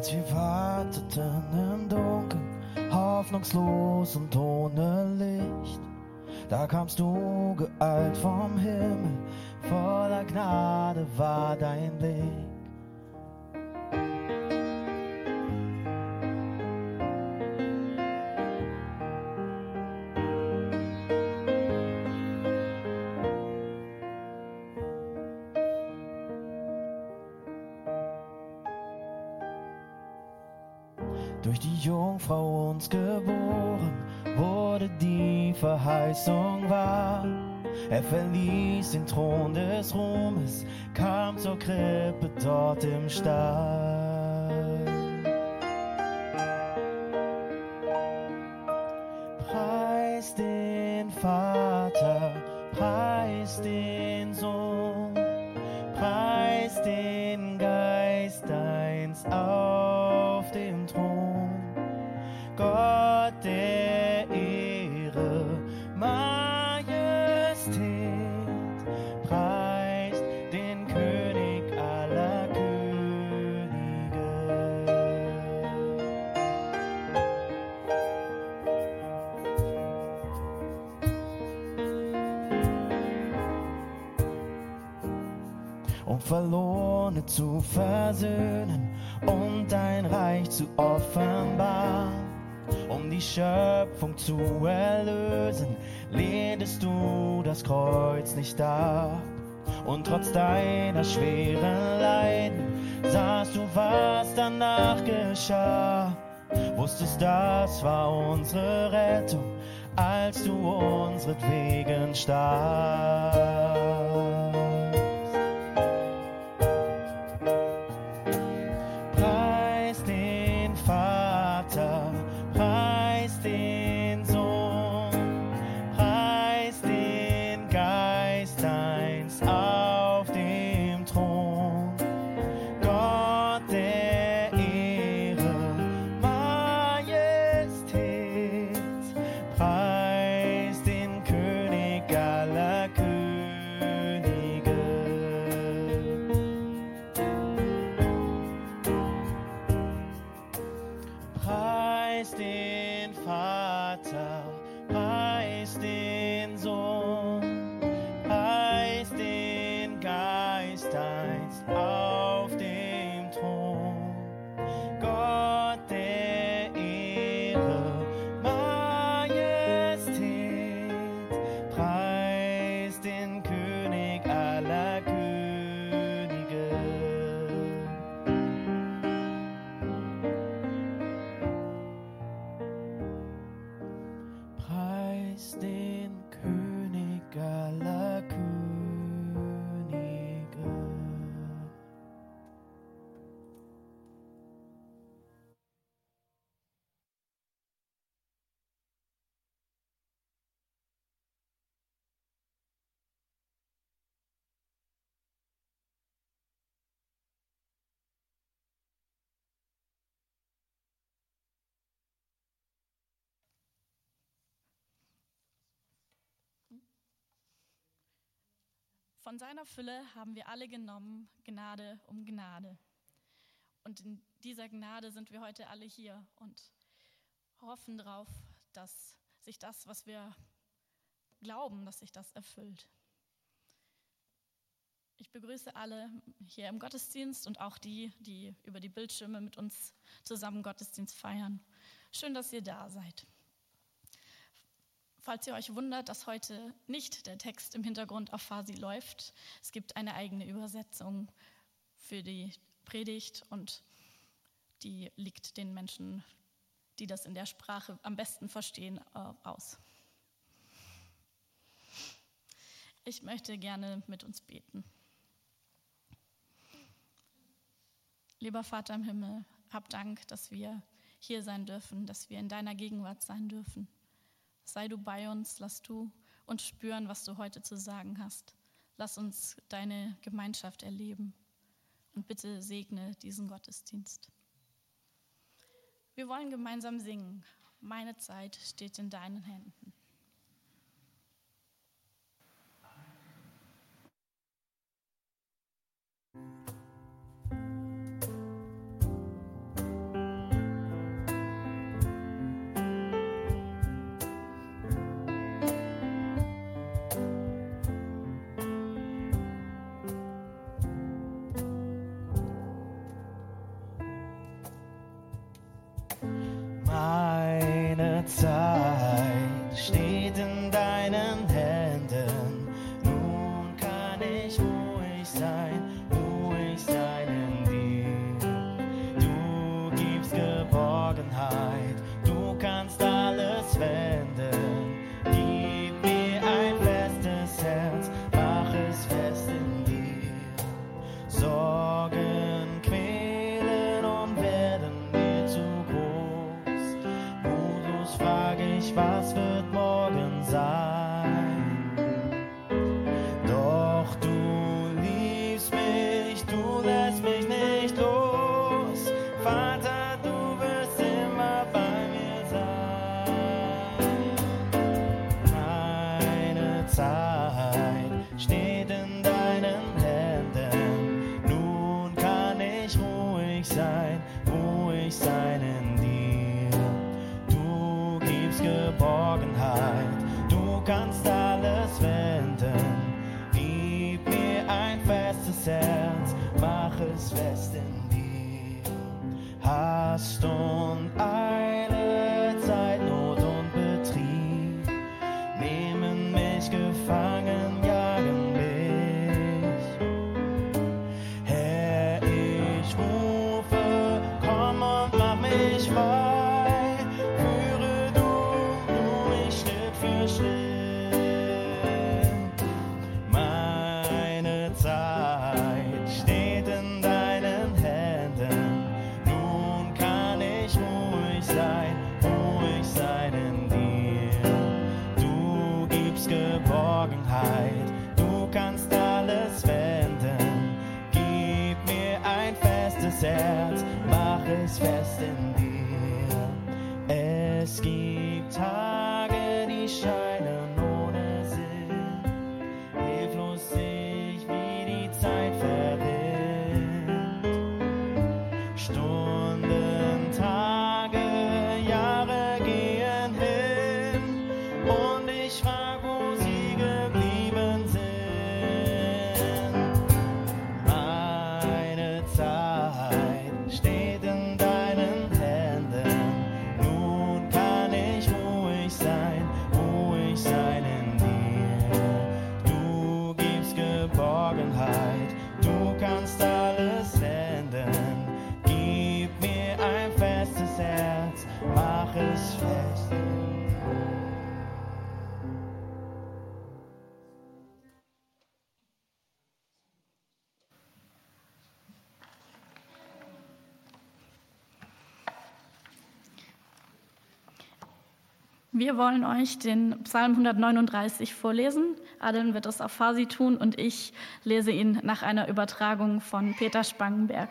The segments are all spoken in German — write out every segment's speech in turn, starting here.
Als wir warteten im Dunkeln, hoffnungslos und ohne Licht, da kamst du geeilt vom Himmel, voller Gnade war dein Blick. Durch die Jungfrau uns geboren, wurde die Verheißung wahr. Er verließ den Thron des Ruhmes, kam zur Krippe dort im Stall. Preis den Vater, preis den Sohn, preis den Geist eins auf dem Thron. Gott der Ehre, Majestät, preist den König aller Könige. Um Verlorene zu versöhnen und dein Reich zu offenbaren, um die Schöpfung zu erlösen, lehntest du das Kreuz nicht ab. Und trotz deiner schweren Leiden sahst du, was danach geschah. Wusstest, das war unsere Rettung, als du unsretwegen starbst. Preis den Vater, preis den Sohn, preis den Geist eins auf dem Thron. Gott der Ehre, Majestät, preis den König aller Könige. Preis den Vater, preis den Sohn, preis den Geist eins auf dem Thron. Gott der Ehre, Majestät, preis den König aller Könige. Preis den König aller Könige. Von seiner Fülle haben wir alle genommen, Gnade um Gnade. Und in dieser Gnade sind wir heute alle hier und hoffen darauf, dass sich das, was wir glauben, dass sich das erfüllt. Ich begrüße alle hier im Gottesdienst und auch die, die über die Bildschirme mit uns zusammen Gottesdienst feiern. Schön, dass ihr da seid. Falls ihr euch wundert, dass heute nicht der Text im Hintergrund auf Farsi läuft, es gibt eine eigene Übersetzung für die Predigt und die liegt den Menschen, die das in der Sprache am besten verstehen, aus. Ich möchte gerne mit uns beten. Lieber Vater im Himmel, hab Dank, dass wir hier sein dürfen, dass wir in deiner Gegenwart sein dürfen. Sei du bei uns, lass du uns spüren, was du heute zu sagen hast. Lass uns deine Gemeinschaft erleben und bitte segne diesen Gottesdienst. Wir wollen gemeinsam singen. Meine Zeit steht in deinen Händen. Zeit steht in deinen Händen. Nun kann ich ruhig sein in dir. Du gibst Geborgenheit, du kannst alles wenden. Gib mir ein festes Herz, mach es fest in dir. Sorgen quälen und werden mir zu groß. Mutlos frage ich, was wird morgen sein? Doch du liebst mich, du lässt mich nicht los. Vater, du wirst immer bei mir sein. Meine Zeit steht in deinen Händen. Nun kann ich ruhig sein in dir. Du gibst Geborgenheit, du kannst alles wenden. Gib mir ein festes Herz, mach es fest in dir. Hast und Eile, Zeitnot und Betrieb nehmen mich gefangen, jagen mich. Herr, ich rufe, komm und mach mich frei. Führe du mich Schritt für Schritt. Meine Zeit steht in deinen Händen. Nun kann ich ruhig sein in dir. Du gibst Geborgenheit, du kannst alles wenden. Gib mir ein festes Herz, mach es fest in dir. Es gibt Tage, die scheinen ohne Sinn. Hilflos sehe ich, wie die Zeit verrinnt. Stunden, Tage, Jahre gehen hin und ich frag, wo sie geblieben sind. Meine Zeit steht in deinen Händen. Nun kann ich ruhig sein in dir. Du gibst Geborgenheit, du kannst alles wenden. Gib mir ein festes Herz, mach es fest in dir. Wir wollen euch den Psalm 139 vorlesen. Adeln wird das auf Farsi tun und ich lese ihn nach einer Übertragung von Peter Spangenberg.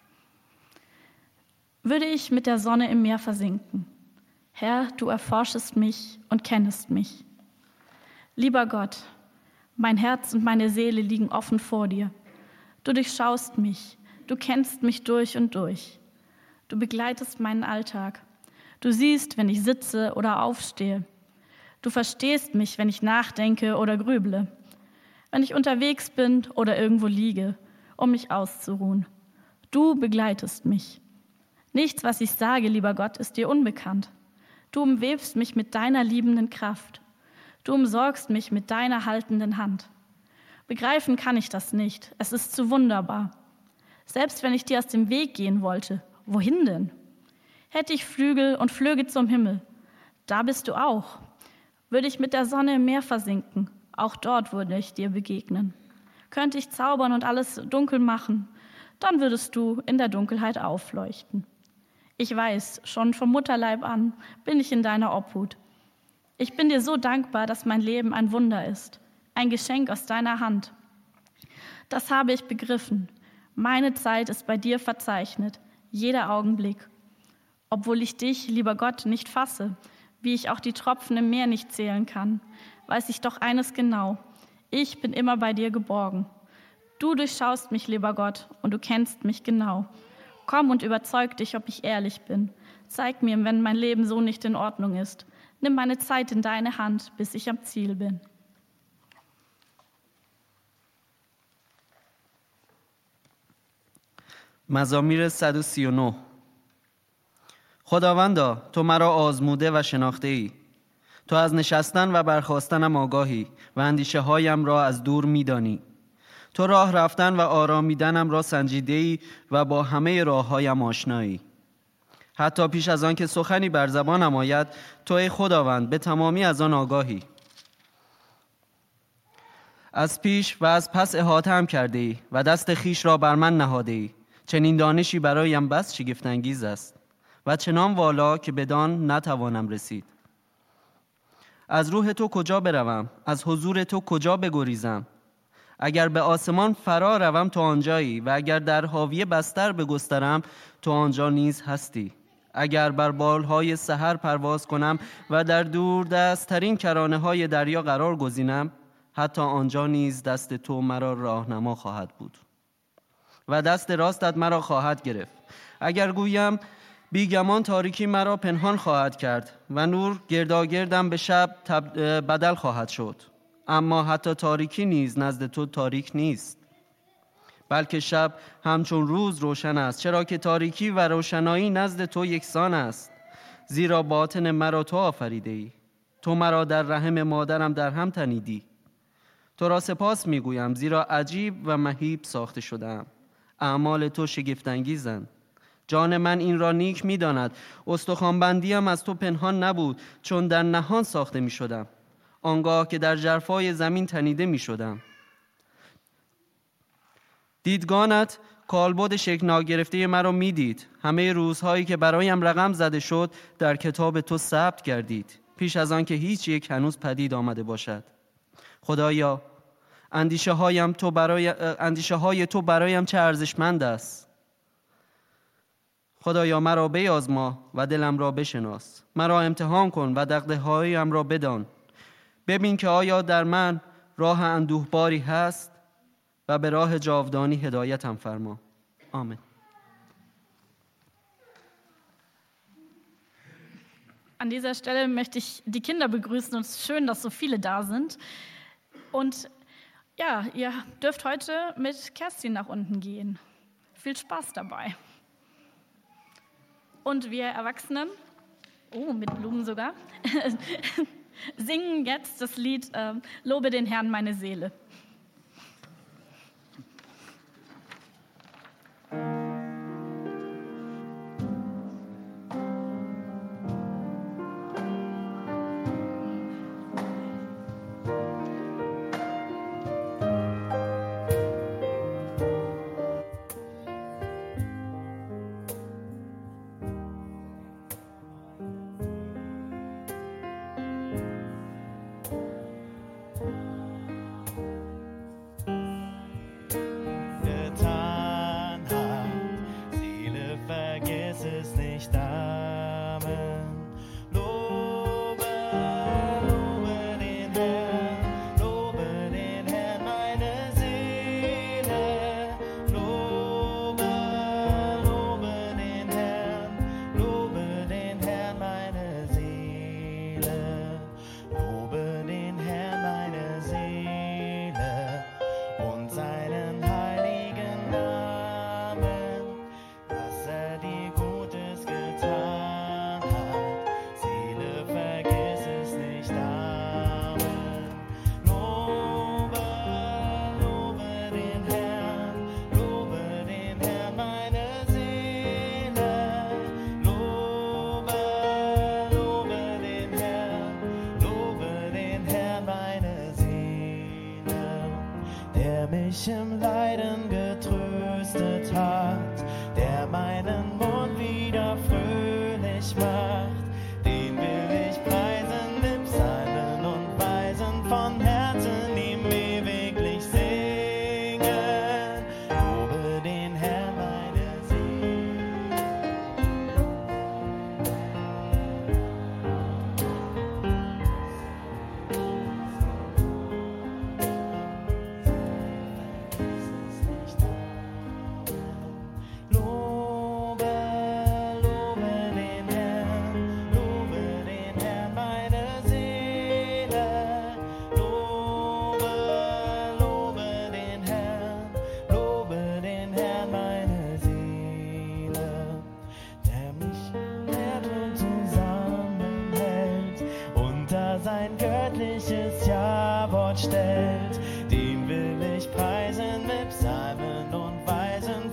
Würde ich mit der Sonne im Meer versinken? Herr, du erforschest mich und kennest mich. Lieber Gott, mein Herz und meine Seele liegen offen vor dir. Du durchschaust mich, du kennst mich durch und durch. Du begleitest meinen Alltag. Du siehst, wenn ich sitze oder aufstehe. Du verstehst mich, wenn ich nachdenke oder grüble. Wenn ich unterwegs bin oder irgendwo liege, um mich auszuruhen. Du begleitest mich. Nichts, was ich sage, lieber Gott, ist dir unbekannt. Du umwebst mich mit deiner liebenden Kraft. Du umsorgst mich mit deiner haltenden Hand. Begreifen kann ich das nicht. Es ist zu wunderbar. Selbst wenn ich dir aus dem Weg gehen wollte, wohin denn? Hätte ich Flügel und flöge zum Himmel, da bist du auch. Würde ich mit der Sonne im Meer versinken, auch dort würde ich dir begegnen. Könnte ich zaubern und alles dunkel machen, dann würdest du in der Dunkelheit aufleuchten. Ich weiß, schon vom Mutterleib an bin ich in deiner Obhut. Ich bin dir so dankbar, dass mein Leben ein Wunder ist, ein Geschenk aus deiner Hand. Das habe ich begriffen. Meine Zeit ist bei dir verzeichnet, jeder Augenblick. Obwohl ich dich, lieber Gott, nicht fasse, wie ich auch die Tropfen im Meer nicht zählen kann, weiß ich doch eines genau: Ich bin immer bei dir geborgen. Du durchschaust mich, lieber Gott, und du kennst mich genau. Komm und überzeug dich, ob ich ehrlich bin. Zeig mir, wenn mein Leben so nicht in Ordnung ist. Nimm meine Zeit in deine Hand, bis ich am Ziel bin. مزامیر 139. خداوندا، تو مرا آزموده و شناخته ای. تو از نشستن و برخاستنم آگاهی و اندیشه هایم را از دور میدانی. تو راه رفتن و آرامیدنم را سنجیده ای و با همه راه هایم آشنایی. حتی پیش از آن که سخنی بر زبانم آید، تو ای خداوند به تمامی از آن آگاهی. از پیش و از پس احاطه‌ام کرده ای و دست خیش را بر من نهاده ای. چنین دانشی برایم بس شگفت انگیز است و چنان والا که بدان نتوانم رسید. از روح تو کجا بروم؟ از حضور تو کجا بگریزم؟ اگر به آسمان فرا روم تو آنجایی و اگر در حاوی بستر بگسترم تو آنجا نیز هستی. اگر بر بالهای سحر پرواز کنم و در دور دستترین کرانه های دریا قرار گزینم، حتی آنجا نیز دست تو مرا راهنما خواهد بود و دست راستت مرا خواهد گرفت. اگر گویم بیگمان تاریکی مرا پنهان خواهد کرد و نور گرداگردم به شب بدل خواهد شد، اما حتی تاریکی نیز نزد تو تاریک نیست، بلکه شب همچون روز روشن است، چرا که تاریکی و روشنایی نزد تو یکسان است. زیرا باطن مرا تو آفریده ای، تو مرا در رحم مادرم در هم تنیدی. تو را سپاس میگویم زیرا عجیب و مهیب ساخته شدم. اعمال تو شگفت انگیزند. جان من این را نیک میداند. استخوان‌بندیم از تو پنهان نبود، چون در نهان ساخته می شدم، آنگاه که در ژرفای زمین تنیده می شدم. دیدگانت کالبد شکل ناگرفته مرا میدید. همه روزهایی که برایم رقم زده شد در کتاب تو ثبت گردید، پیش از آن که هیچ یک هنوز پدید آمده باشد. خدایا، اندیشه های تو برایم چه ارزشمند است. خدایا مرا بیازما و دلم را بشناس. مرا امتحان کن و دغدغه‌هایم را بدان. ببین که آیا در من راه اندوهباری هست و به راه جاودانی هدایتم فرما. آمین. An dieser Stelle möchte ich die Kinder begrüßen und es ist schön, dass so viele da sind. Und ja, ihr dürft heute mit Kerstin nach unten gehen. Viel Spaß dabei. Und wir Erwachsenen, mit Blumen sogar, singen jetzt das Lied Lobe den Herrn meine Seele. mich im Leiden getröstet hat, der meinen Mund wieder fröhlich macht, den will ich preisen mit Psalmen und Weisen, von Herzen ihm ewiglich singen. Lobe den Herrn, meine Seele.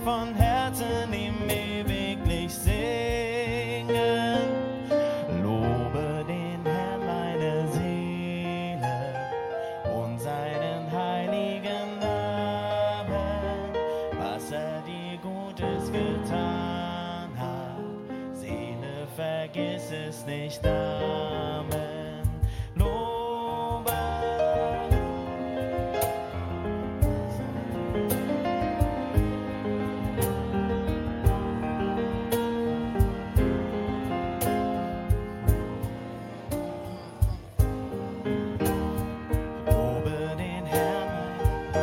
von Herzen ihm ewiglich singen. Lobe den Herrn meine Seele und seinen heiligen Namen, was er dir Gutes getan hat. Seele, vergiss es nicht, Amen. Lobe. Lobe den Herrn.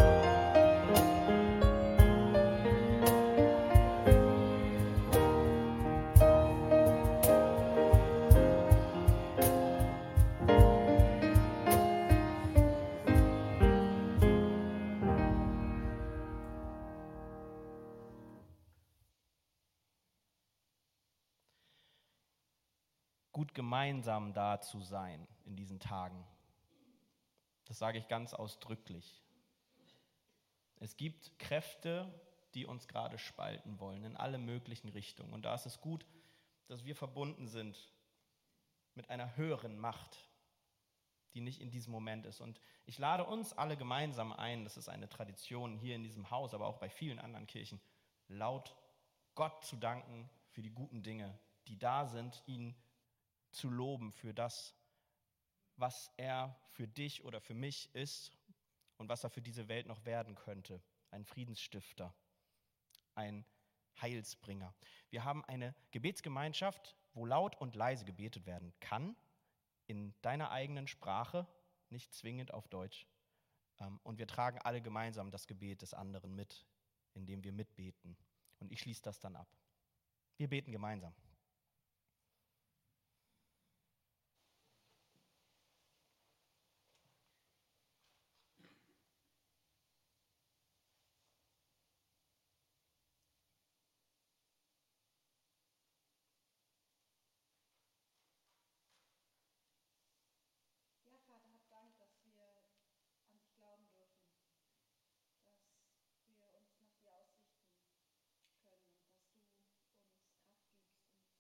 Gut gemeinsam da zu sein in diesen Tagen. Das sage ich ganz ausdrücklich. Es gibt Kräfte, die uns gerade spalten wollen, in alle möglichen Richtungen. Und da ist es gut, dass wir verbunden sind mit einer höheren Macht, die nicht in diesem Moment ist. Und ich lade uns alle gemeinsam ein, das ist eine Tradition hier in diesem Haus, aber auch bei vielen anderen Kirchen, laut Gott zu danken für die guten Dinge, die da sind, ihn zu loben für das, was er für dich oder für mich ist und was er für diese Welt noch werden könnte. Ein Friedensstifter, ein Heilsbringer. Wir haben eine Gebetsgemeinschaft, wo laut und leise gebetet werden kann, in deiner eigenen Sprache, nicht zwingend auf Deutsch. Und wir tragen alle gemeinsam das Gebet des anderen mit, indem wir mitbeten. Und ich schließe das dann ab. Wir beten gemeinsam. Ja, Vater, hab Dank, dass wir an dich glauben dürfen, dass wir uns nach dir ausrichten können und dass du uns Kraft gibst und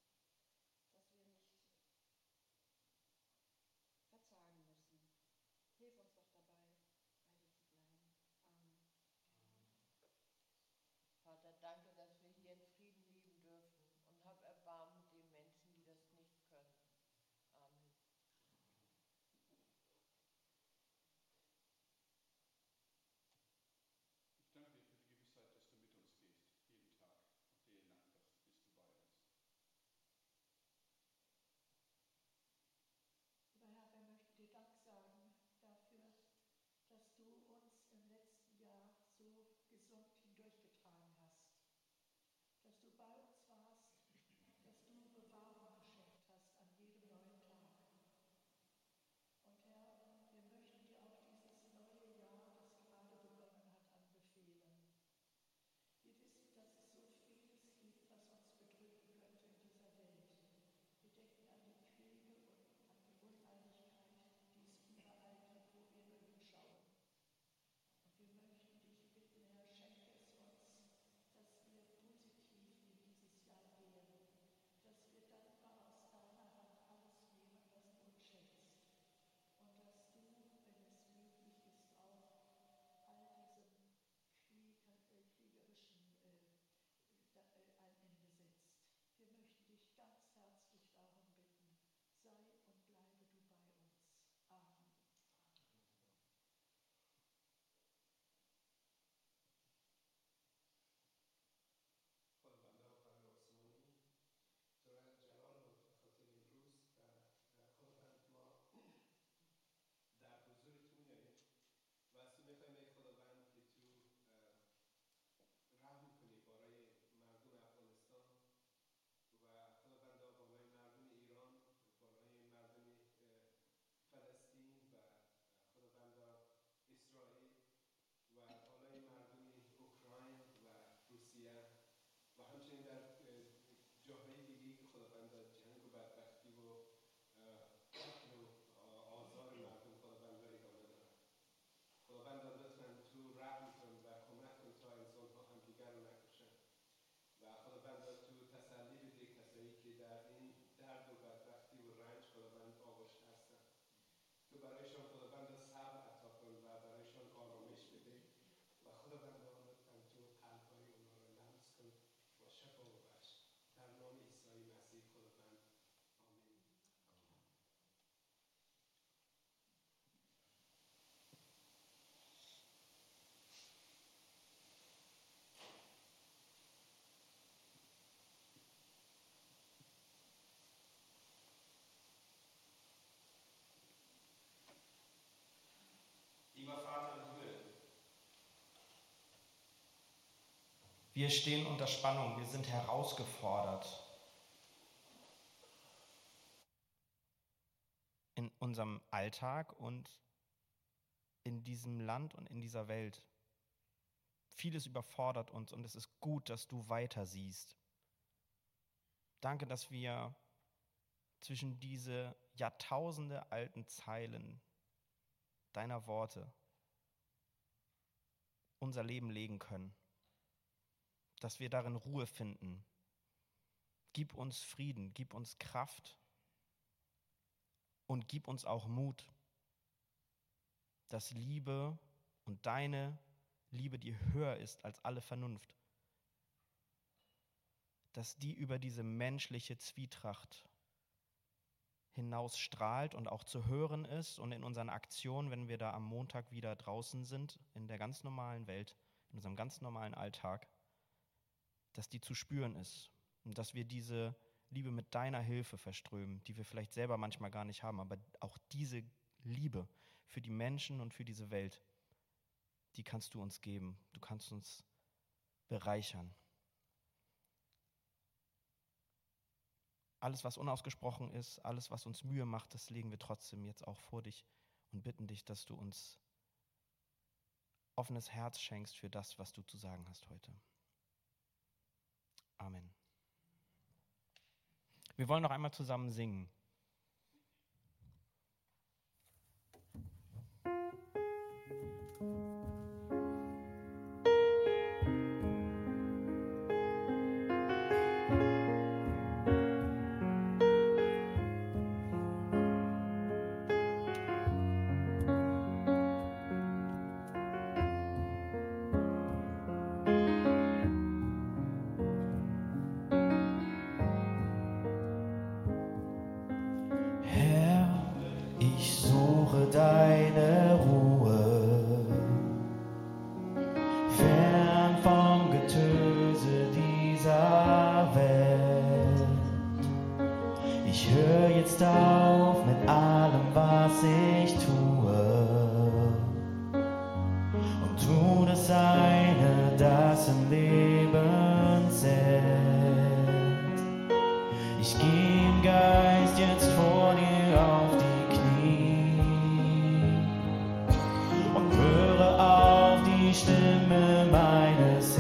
Wir stehen unter Spannung, wir sind herausgefordert. In unserem Alltag und in diesem Land und in dieser Welt. Vieles überfordert uns und es ist gut, dass du weiter siehst. Danke, dass wir zwischen diese Jahrtausende alten Zeilen deiner Worte unser Leben legen können. Dass wir darin Ruhe finden. Gib uns Frieden, gib uns Kraft und gib uns auch Mut, dass Liebe und deine Liebe, die höher ist als alle Vernunft, dass die über diese menschliche Zwietracht hinaus strahlt und auch zu hören ist und in unseren Aktionen, wenn wir da am Montag wieder draußen sind, in der ganz normalen Welt, in unserem ganz normalen Alltag, dass die zu spüren ist und dass wir diese Liebe mit deiner Hilfe verströmen, die wir vielleicht selber manchmal gar nicht haben, aber auch diese Liebe für die Menschen und für diese Welt, die kannst du uns geben, du kannst uns bereichern. Alles, was unausgesprochen ist, alles, was uns Mühe macht, das legen wir trotzdem jetzt auch vor dich und bitten dich, dass du uns offenes Herz schenkst für das, was du zu sagen hast heute. Amen. Wir wollen noch einmal zusammen singen. Deine Ruhe, fern vom Getöse dieser Welt. Ich höre jetzt auf mit allem, was ich tue, und tu das eine, das im Leben zählt. Ich geh im Geist jetzt vor dir auf die Stimme meines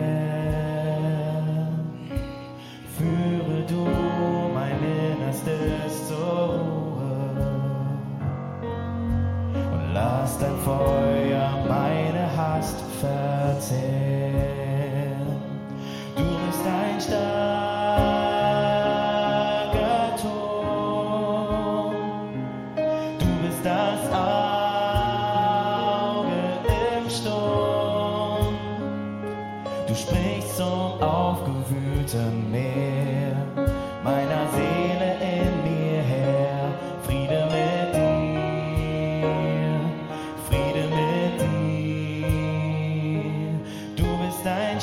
Herrn. Führe du mein Innerstes zur Ruhe und lass dein Feuer meine Hast verzehren. Du bist ein starker Turm, du bist das Du sprichst zum aufgewühlten Meer, meiner Seele in mir her. Friede mit dir, Friede mit dir. Du bist ein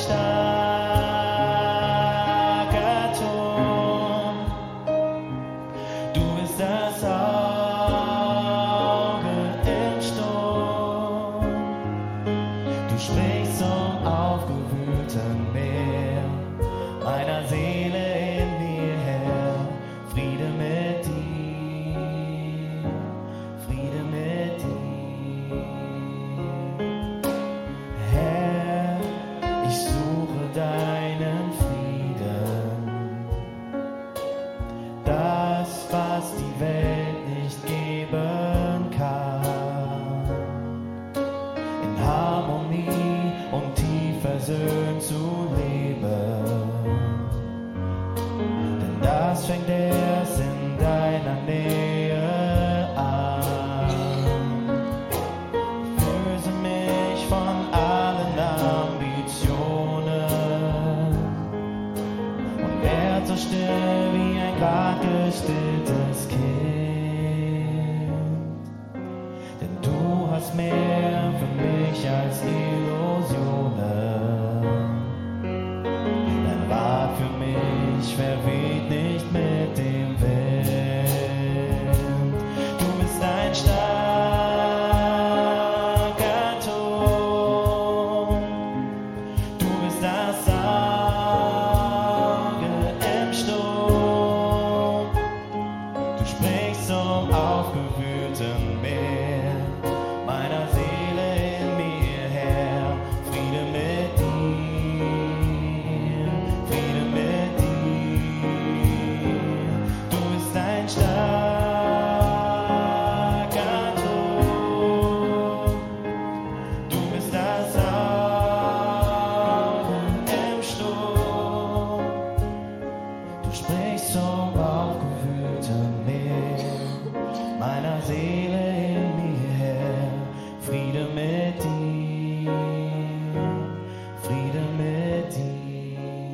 starker Turm, du bist das Auge im Sturm. Du sprichst zum aufgewühlten Meer, meiner Seele in mir her. Friede mit dir, Friede mit dir. Herr, ich suche deinen Frieden, das, was die Welt nicht geben kann, in Harmonie und tief versöhnt zu leben. Denn das fängt erst in deiner Nähe an. Löse mich von allen Ambitionen und werd so still wie ein grad gestilltes Kind. Denn du hast mehr für mich als Illusionen. Dein Rat für mich verweht nicht mit dem Wind. Du bist ein starker Turm, du bist bist das Auge im Sturm. Du sprichst zum aufgewühlten Meer, meiner Seele in mir her. Friede mit dir, Friede mit dir. Du bist ein starker Turm. Du bist das Auge im Sturm. Du sprichst zum aufgewühlten Meer, meiner Seele in mir her. Friede mit dir, Friede mit dir.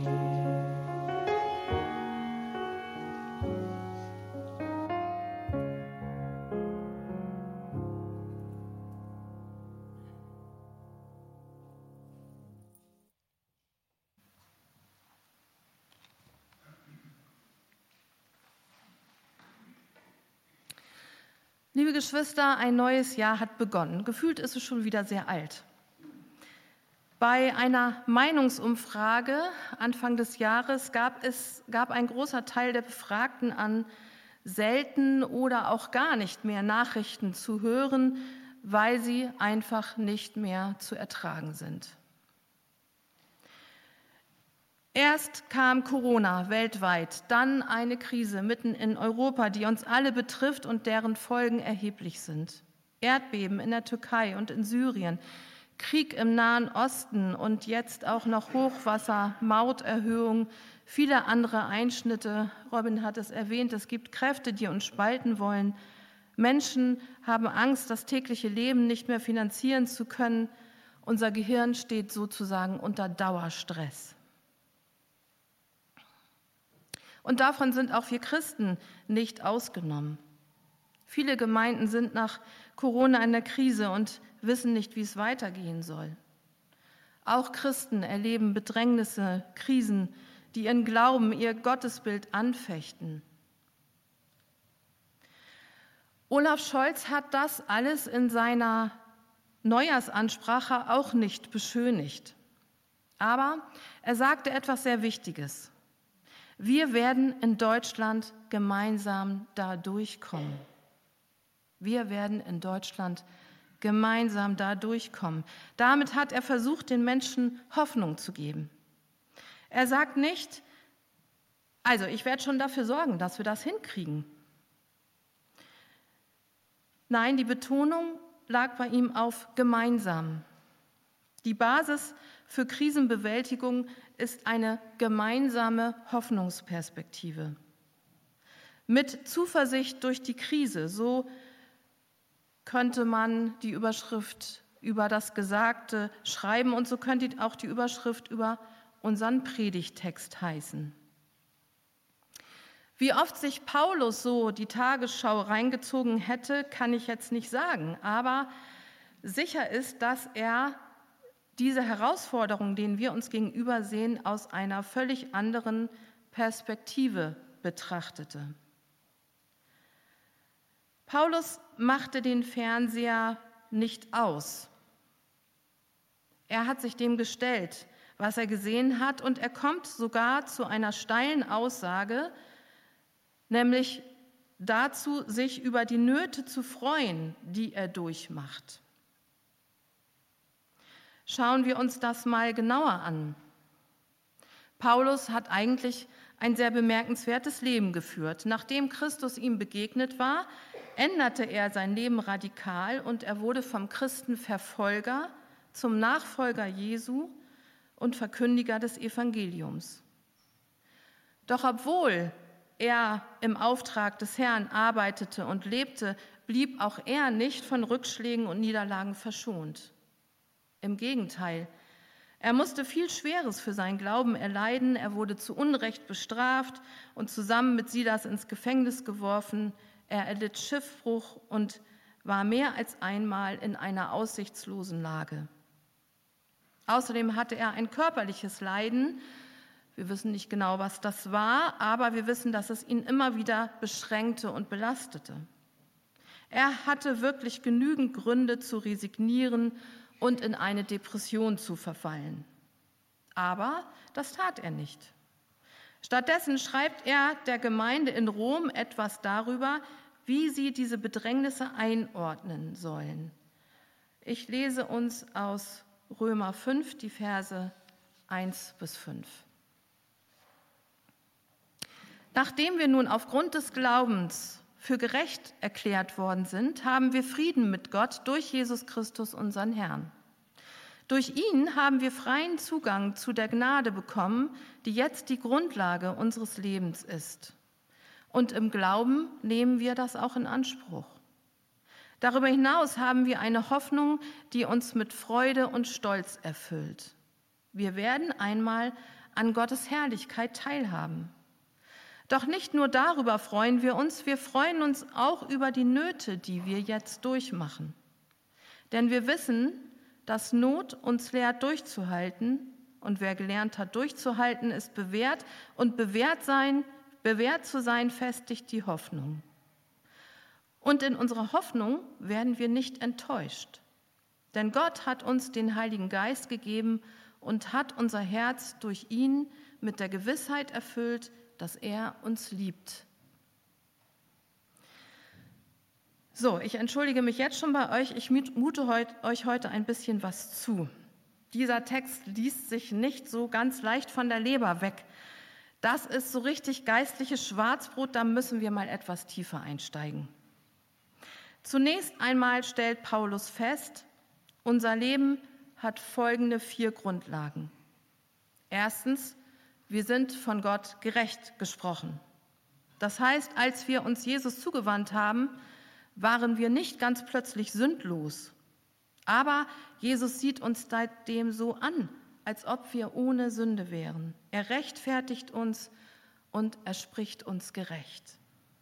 Liebe Geschwister, ein neues Jahr hat begonnen. Gefühlt ist es schon wieder sehr alt. Bei einer Meinungsumfrage Anfang des Jahres gab ein großer Teil der Befragten an, selten oder auch gar nicht mehr Nachrichten zu hören, weil sie einfach nicht mehr zu ertragen sind. Erst kam Corona weltweit, dann eine Krise mitten in Europa, die uns alle betrifft und deren Folgen erheblich sind. Erdbeben in der Türkei und in Syrien, Krieg im Nahen Osten und jetzt auch noch Hochwasser, Mauterhöhung, viele andere Einschnitte. Robin hat es erwähnt, es gibt Kräfte, die uns spalten wollen. Menschen haben Angst, das tägliche Leben nicht mehr finanzieren zu können. Unser Gehirn steht sozusagen unter Dauerstress. Und davon sind auch wir Christen nicht ausgenommen. Viele Gemeinden sind nach Corona in der Krise und wissen nicht, wie es weitergehen soll. Auch Christen erleben Bedrängnisse, Krisen, die ihren Glauben, ihr Gottesbild anfechten. Olaf Scholz hat das alles in seiner Neujahrsansprache auch nicht beschönigt. Aber er sagte etwas sehr Wichtiges. Wir werden in Deutschland gemeinsam da durchkommen. Wir werden in Deutschland gemeinsam da durchkommen. Damit hat er versucht, den Menschen Hoffnung zu geben. Er sagt nicht, also ich werde schon dafür sorgen, dass wir das hinkriegen. Nein, die Betonung lag bei ihm auf gemeinsam. Die Basis für Krisenbewältigung ist eine gemeinsame Hoffnungsperspektive. Mit Zuversicht durch die Krise, so könnte man die Überschrift über das Gesagte schreiben und so könnte auch die Überschrift über unseren Predigttext heißen. Wie oft sich Paulus so die Tagesschau reingezogen hätte, kann ich jetzt nicht sagen, aber sicher ist, dass er diese Herausforderung, denen wir uns gegenüber sehen, aus einer völlig anderen Perspektive betrachtete. Paulus machte den Fernseher nicht aus. Er hat sich dem gestellt, was er gesehen hat, und er kommt sogar zu einer steilen Aussage, nämlich dazu, sich über die Nöte zu freuen, die er durchmacht. Schauen wir uns das mal genauer an. Paulus hat eigentlich ein sehr bemerkenswertes Leben geführt. Nachdem Christus ihm begegnet war, änderte er sein Leben radikal und er wurde vom Christenverfolger zum Nachfolger Jesu und Verkündiger des Evangeliums. Doch obwohl er im Auftrag des Herrn arbeitete und lebte, blieb auch er nicht von Rückschlägen und Niederlagen verschont. Im Gegenteil, er musste viel Schweres für seinen Glauben erleiden. Er wurde zu Unrecht bestraft und zusammen mit Silas ins Gefängnis geworfen. Er erlitt Schiffbruch und war mehr als einmal in einer aussichtslosen Lage. Außerdem hatte er ein körperliches Leiden. Wir wissen nicht genau, was das war, aber wir wissen, dass es ihn immer wieder beschränkte und belastete. Er hatte wirklich genügend Gründe zu resignieren und in eine Depression zu verfallen. Aber das tat er nicht. Stattdessen schreibt er der Gemeinde in Rom etwas darüber, wie sie diese Bedrängnisse einordnen sollen. Ich lese uns aus Römer 5 die Verse 1 bis 5. Nachdem wir nun aufgrund des Glaubens für gerecht erklärt worden sind, haben wir Frieden mit Gott durch Jesus Christus, unseren Herrn. Durch ihn haben wir freien Zugang zu der Gnade bekommen, die jetzt die Grundlage unseres Lebens ist. Und im Glauben nehmen wir das auch in Anspruch. Darüber hinaus haben wir eine Hoffnung, die uns mit Freude und Stolz erfüllt. Wir werden einmal an Gottes Herrlichkeit teilhaben. Doch nicht nur darüber freuen wir freuen uns auch über die Nöte, die wir jetzt durchmachen. Denn wir wissen, dass Not uns lehrt, durchzuhalten. Und wer gelernt hat, durchzuhalten, ist bewährt. Und bewährt zu sein, festigt die Hoffnung. Und in unserer Hoffnung werden wir nicht enttäuscht. Denn Gott hat uns den Heiligen Geist gegeben und hat unser Herz durch ihn mit der Gewissheit erfüllt, dass er uns liebt. So, ich entschuldige mich jetzt schon bei euch. Ich mute euch heute ein bisschen was zu. Dieser Text liest sich nicht so ganz leicht von der Leber weg. Das ist so richtig geistliches Schwarzbrot, da müssen wir mal etwas tiefer einsteigen. Zunächst einmal stellt Paulus fest, unser Leben hat folgende 4 Grundlagen. Erstens, wir sind von Gott gerecht gesprochen. Das heißt, als wir uns Jesus zugewandt haben, waren wir nicht ganz plötzlich sündlos. Aber Jesus sieht uns seitdem so an, als ob wir ohne Sünde wären. Er rechtfertigt uns und er spricht uns gerecht.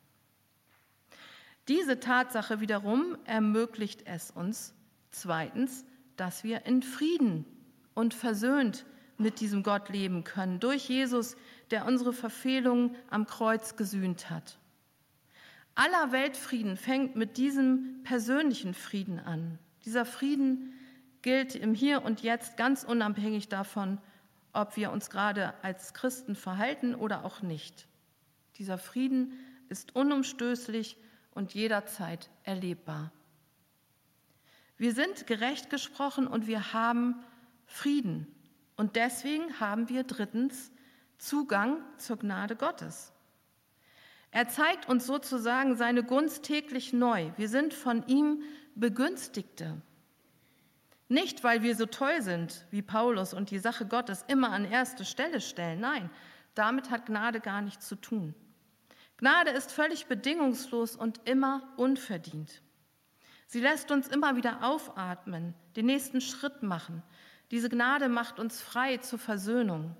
Diese Tatsache wiederum ermöglicht es uns, zweitens, dass wir in Frieden und versöhnt mit diesem Gott leben können, durch Jesus, der unsere Verfehlungen am Kreuz gesühnt hat. Aller Weltfrieden fängt mit diesem persönlichen Frieden an. Dieser Frieden gilt im Hier und Jetzt ganz unabhängig davon, ob wir uns gerade als Christen verhalten oder auch nicht. Dieser Frieden ist unumstößlich und jederzeit erlebbar. Wir sind gerecht gesprochen und wir haben Frieden. Und deswegen haben wir drittens Zugang zur Gnade Gottes. Er zeigt uns sozusagen seine Gunst täglich neu. Wir sind von ihm Begünstigte. Nicht, weil wir so toll sind wie Paulus und die Sache Gottes immer an erste Stelle stellen. Nein, damit hat Gnade gar nichts zu tun. Gnade ist völlig bedingungslos und immer unverdient. Sie lässt uns immer wieder aufatmen, den nächsten Schritt machen. Diese Gnade macht uns frei zur Versöhnung.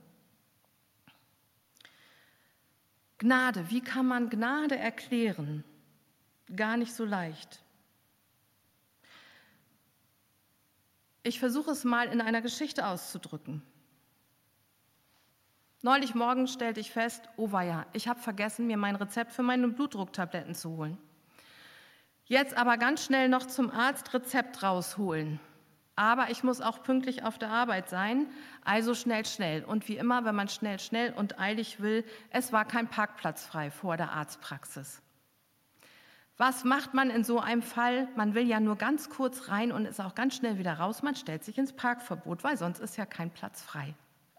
Gnade, wie kann man Gnade erklären? Gar nicht so leicht. Ich versuche es mal in einer Geschichte auszudrücken. Neulich morgen stellte ich fest, oh weia, ich habe vergessen, mir mein Rezept für meine Blutdrucktabletten zu holen. Jetzt aber ganz schnell noch zum Arzt Rezept rausholen. Aber ich muss auch pünktlich auf der Arbeit sein, also schnell, schnell. Und wie immer, wenn man schnell, schnell und eilig will, es war kein Parkplatz frei vor der Arztpraxis. Was macht man in so einem Fall? Man will ja nur ganz kurz rein und ist auch ganz schnell wieder raus. Man stellt sich ins Parkverbot, weil sonst ist ja kein Platz frei.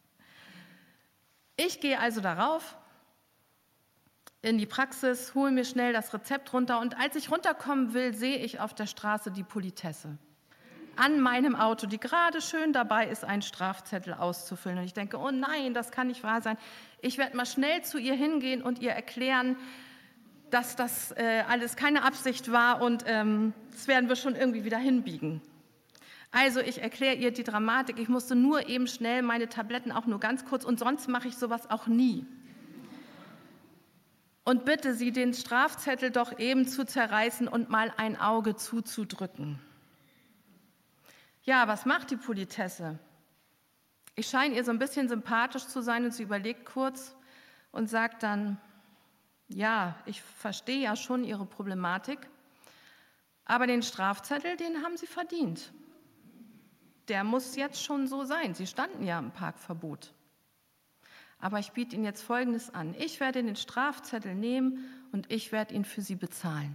Ich gehe also darauf in die Praxis, hole mir schnell das Rezept runter und als ich runterkommen will, sehe ich auf der Straße die Politesse an meinem Auto, die gerade schön dabei ist, einen Strafzettel auszufüllen. Und ich denke, oh nein, das kann nicht wahr sein. Ich werde mal schnell zu ihr hingehen und ihr erklären, dass das alles keine Absicht war und das werden wir schon irgendwie wieder hinbiegen. Also ich erkläre ihr die Dramatik. Ich musste nur eben schnell meine Tabletten auch nur ganz kurz und sonst mache ich sowas auch nie. Und bitte sie, den Strafzettel doch eben zu zerreißen und mal ein Auge zuzudrücken. Ja, was macht die Politesse? Ich scheine ihr so ein bisschen sympathisch zu sein und sie überlegt kurz und sagt dann, ja, ich verstehe ja schon Ihre Problematik, aber den Strafzettel, den haben Sie verdient. der muss jetzt schon so sein. Sie standen ja im Parkverbot. Aber ich biete Ihnen jetzt Folgendes an. Ich werde den Strafzettel nehmen und ich werde ihn für Sie bezahlen.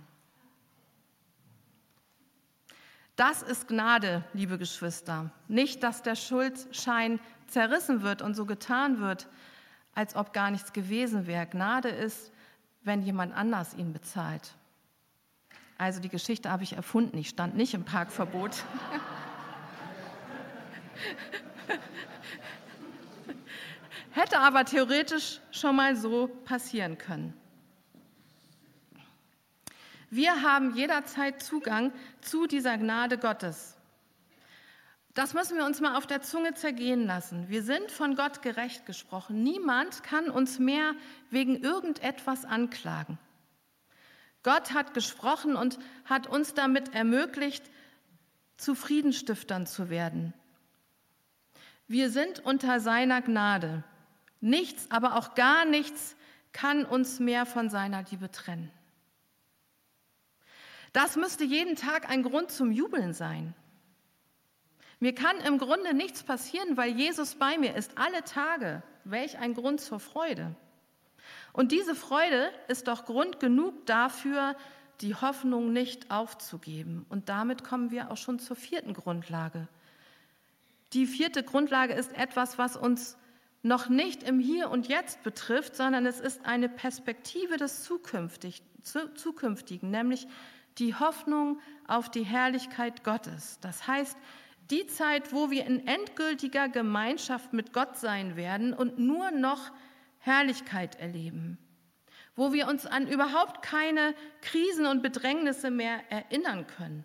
Das ist Gnade, liebe Geschwister. Nicht, dass der Schuldschein zerrissen wird und so getan wird, als ob gar nichts gewesen wäre. Gnade ist, wenn jemand anders ihn bezahlt. Also die Geschichte habe ich erfunden, ich stand nicht im Parkverbot. Hätte aber theoretisch schon mal so passieren können. Wir haben jederzeit Zugang zu dieser Gnade Gottes. Das müssen wir uns mal auf der Zunge zergehen lassen. Wir sind von Gott gerecht gesprochen. Niemand kann uns mehr wegen irgendetwas anklagen. Gott hat gesprochen und hat uns damit ermöglicht, zu Friedenstiftern zu werden. Wir sind unter seiner Gnade. Nichts, aber auch gar nichts kann uns mehr von seiner Liebe trennen. Das müsste jeden Tag ein Grund zum Jubeln sein. Mir kann im Grunde nichts passieren, weil Jesus bei mir ist, alle Tage. Welch ein Grund zur Freude. Und diese Freude ist doch Grund genug dafür, die Hoffnung nicht aufzugeben. Und damit kommen wir auch schon zur 4. Grundlage. Die 4. Grundlage ist etwas, was uns noch nicht im Hier und Jetzt betrifft, sondern es ist eine Perspektive des Zukünftigen, nämlich die Hoffnung auf die Herrlichkeit Gottes. Das heißt, die Zeit, wo wir in endgültiger Gemeinschaft mit Gott sein werden und nur noch Herrlichkeit erleben, wo wir uns an überhaupt keine Krisen und Bedrängnisse mehr erinnern können.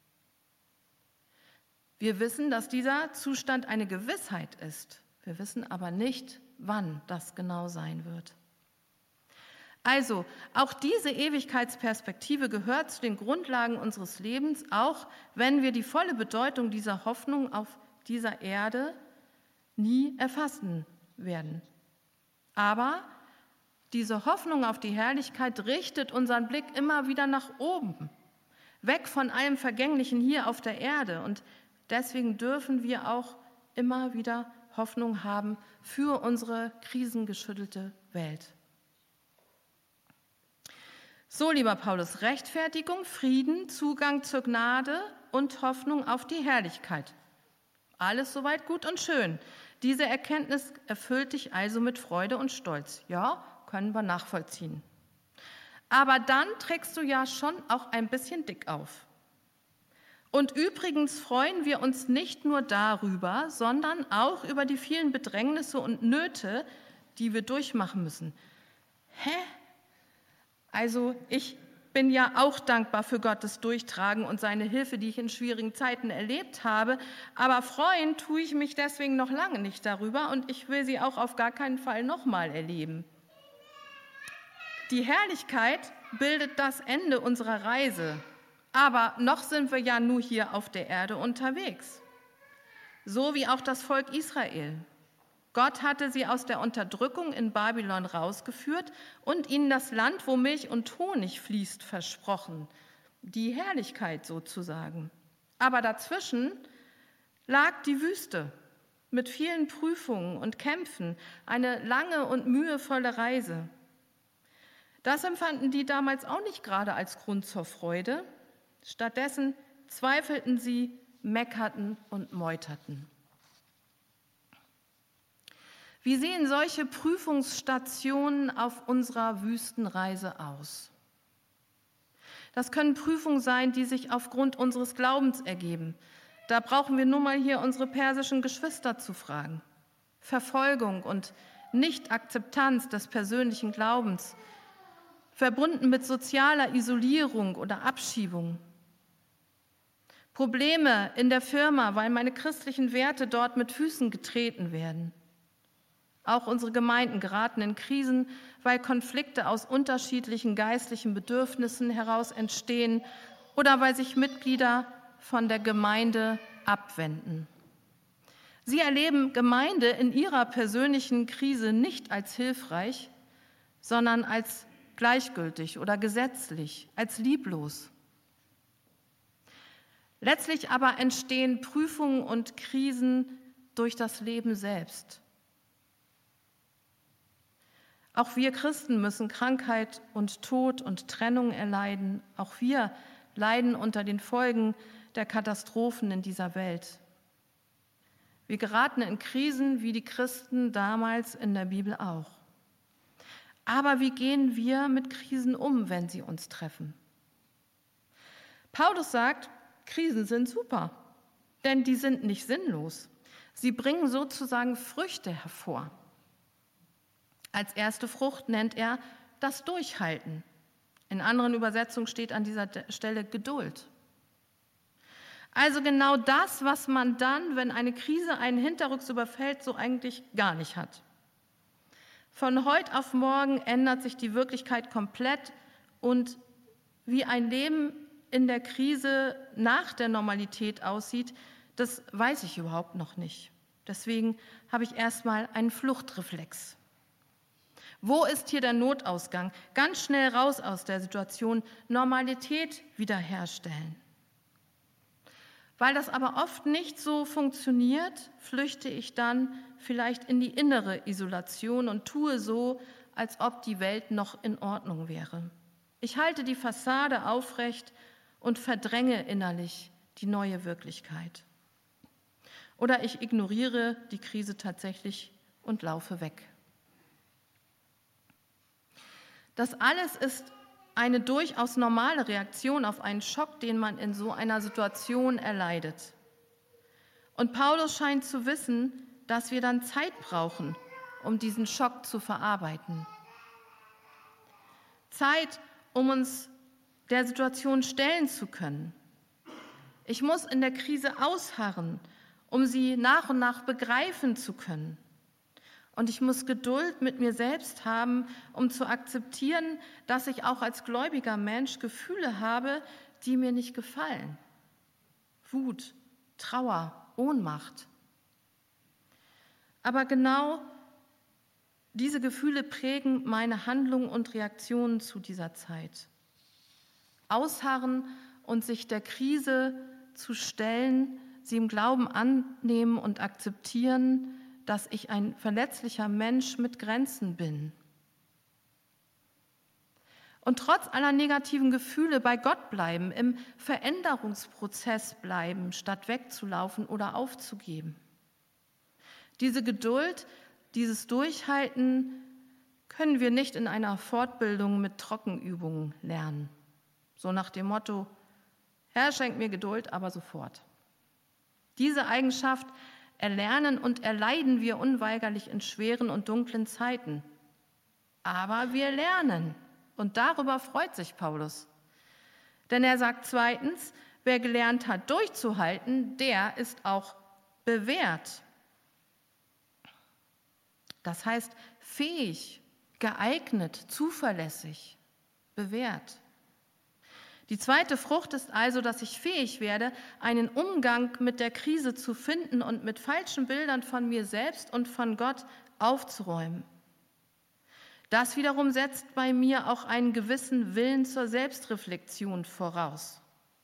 Wir wissen, dass dieser Zustand eine Gewissheit ist. Wir wissen aber nicht, wann das genau sein wird. Also, auch diese Ewigkeitsperspektive gehört zu den Grundlagen unseres Lebens, auch wenn wir die volle Bedeutung dieser Hoffnung auf dieser Erde nie erfassen werden. Aber diese Hoffnung auf die Herrlichkeit richtet unseren Blick immer wieder nach oben, weg von allem Vergänglichen hier auf der Erde. Und deswegen dürfen wir auch immer wieder Hoffnung haben für unsere krisengeschüttelte Welt. So, lieber Paulus, Rechtfertigung, Frieden, Zugang zur Gnade und Hoffnung auf die Herrlichkeit. Alles soweit gut und schön. Diese Erkenntnis erfüllt dich also mit Freude und Stolz. Ja, können wir nachvollziehen. Aber dann trägst du ja schon auch ein bisschen dick auf. Und übrigens freuen wir uns nicht nur darüber, sondern auch über die vielen Bedrängnisse und Nöte, die wir durchmachen müssen. Hä? Also ich bin ja auch dankbar für Gottes Durchtragen und seine Hilfe, die ich in schwierigen Zeiten erlebt habe. Aber freuen tue ich mich deswegen noch lange nicht darüber und ich will sie auch auf gar keinen Fall nochmal erleben. Die Herrlichkeit bildet das Ende unserer Reise. Aber noch sind wir ja nur hier auf der Erde unterwegs. So wie auch das Volk Israel. Gott hatte sie aus der Unterdrückung in Babylon rausgeführt und ihnen das Land, wo Milch und Honig fließt, versprochen. Die Herrlichkeit sozusagen. Aber dazwischen lag die Wüste mit vielen Prüfungen und Kämpfen, eine lange und mühevolle Reise. Das empfanden die damals auch nicht gerade als Grund zur Freude. Stattdessen zweifelten sie, meckerten und meuterten. Wie sehen solche Prüfungsstationen auf unserer Wüstenreise aus? Das können Prüfungen sein, die sich aufgrund unseres Glaubens ergeben. Da brauchen wir nur mal hier unsere persischen Geschwister zu fragen. Verfolgung und Nichtakzeptanz des persönlichen Glaubens, verbunden mit sozialer Isolierung oder Abschiebung. Probleme in der Firma, weil meine christlichen Werte dort mit Füßen getreten werden. Auch unsere Gemeinden geraten in Krisen, weil Konflikte aus unterschiedlichen geistlichen Bedürfnissen heraus entstehen oder weil sich Mitglieder von der Gemeinde abwenden. Sie erleben Gemeinde in ihrer persönlichen Krise nicht als hilfreich, sondern als gleichgültig oder gesetzlich, als lieblos. Letztlich aber entstehen Prüfungen und Krisen durch das Leben selbst. Auch wir Christen müssen Krankheit und Tod und Trennung erleiden. Auch wir leiden unter den Folgen der Katastrophen in dieser Welt. Wir geraten in Krisen wie die Christen damals in der Bibel auch. Aber wie gehen wir mit Krisen um, wenn sie uns treffen? Paulus sagt, Krisen sind super, denn die sind nicht sinnlos. Sie bringen sozusagen Früchte hervor. Als erste Frucht nennt er das Durchhalten. In anderen Übersetzungen steht an dieser Stelle Geduld. Also genau das, was man dann, wenn eine Krise einen hinterrücks überfällt, so eigentlich gar nicht hat. Von heute auf morgen ändert sich die Wirklichkeit komplett und wie ein Leben in der Krise nach der Normalität aussieht, das weiß ich überhaupt noch nicht. Deswegen habe ich erstmal einen Fluchtreflex. Wo ist hier der Notausgang? Ganz schnell raus aus der Situation, Normalität wiederherstellen. Weil das aber oft nicht so funktioniert, flüchte ich dann vielleicht in die innere Isolation und tue so, als ob die Welt noch in Ordnung wäre. Ich halte die Fassade aufrecht und verdränge innerlich die neue Wirklichkeit. Oder ich ignoriere die Krise tatsächlich und laufe weg. Das alles ist eine durchaus normale Reaktion auf einen Schock, den man in so einer Situation erleidet. Und Paulus scheint zu wissen, dass wir dann Zeit brauchen, um diesen Schock zu verarbeiten. Zeit, um uns der Situation stellen zu können. Ich muss in der Krise ausharren, um sie nach und nach begreifen zu können. Und ich muss Geduld mit mir selbst haben, um zu akzeptieren, dass ich auch als gläubiger Mensch Gefühle habe, die mir nicht gefallen. Wut, Trauer, Ohnmacht. Aber genau diese Gefühle prägen meine Handlungen und Reaktionen zu dieser Zeit. Ausharren und sich der Krise zu stellen, sie im Glauben annehmen und akzeptieren, dass ich ein verletzlicher Mensch mit Grenzen bin. Und trotz aller negativen Gefühle bei Gott bleiben, im Veränderungsprozess bleiben, statt wegzulaufen oder aufzugeben. Diese Geduld, dieses Durchhalten können wir nicht in einer Fortbildung mit Trockenübungen lernen. So nach dem Motto, Herr, schenk mir Geduld, aber sofort. Diese Eigenschaft erlernen und erleiden wir unweigerlich in schweren und dunklen Zeiten. Aber wir lernen und darüber freut sich Paulus. Denn er sagt zweitens, wer gelernt hat durchzuhalten, der ist auch bewährt. Das heißt fähig, geeignet, zuverlässig, bewährt. Die zweite Frucht ist also, dass ich fähig werde, einen Umgang mit der Krise zu finden und mit falschen Bildern von mir selbst und von Gott aufzuräumen. Das wiederum setzt bei mir auch einen gewissen Willen zur Selbstreflexion voraus.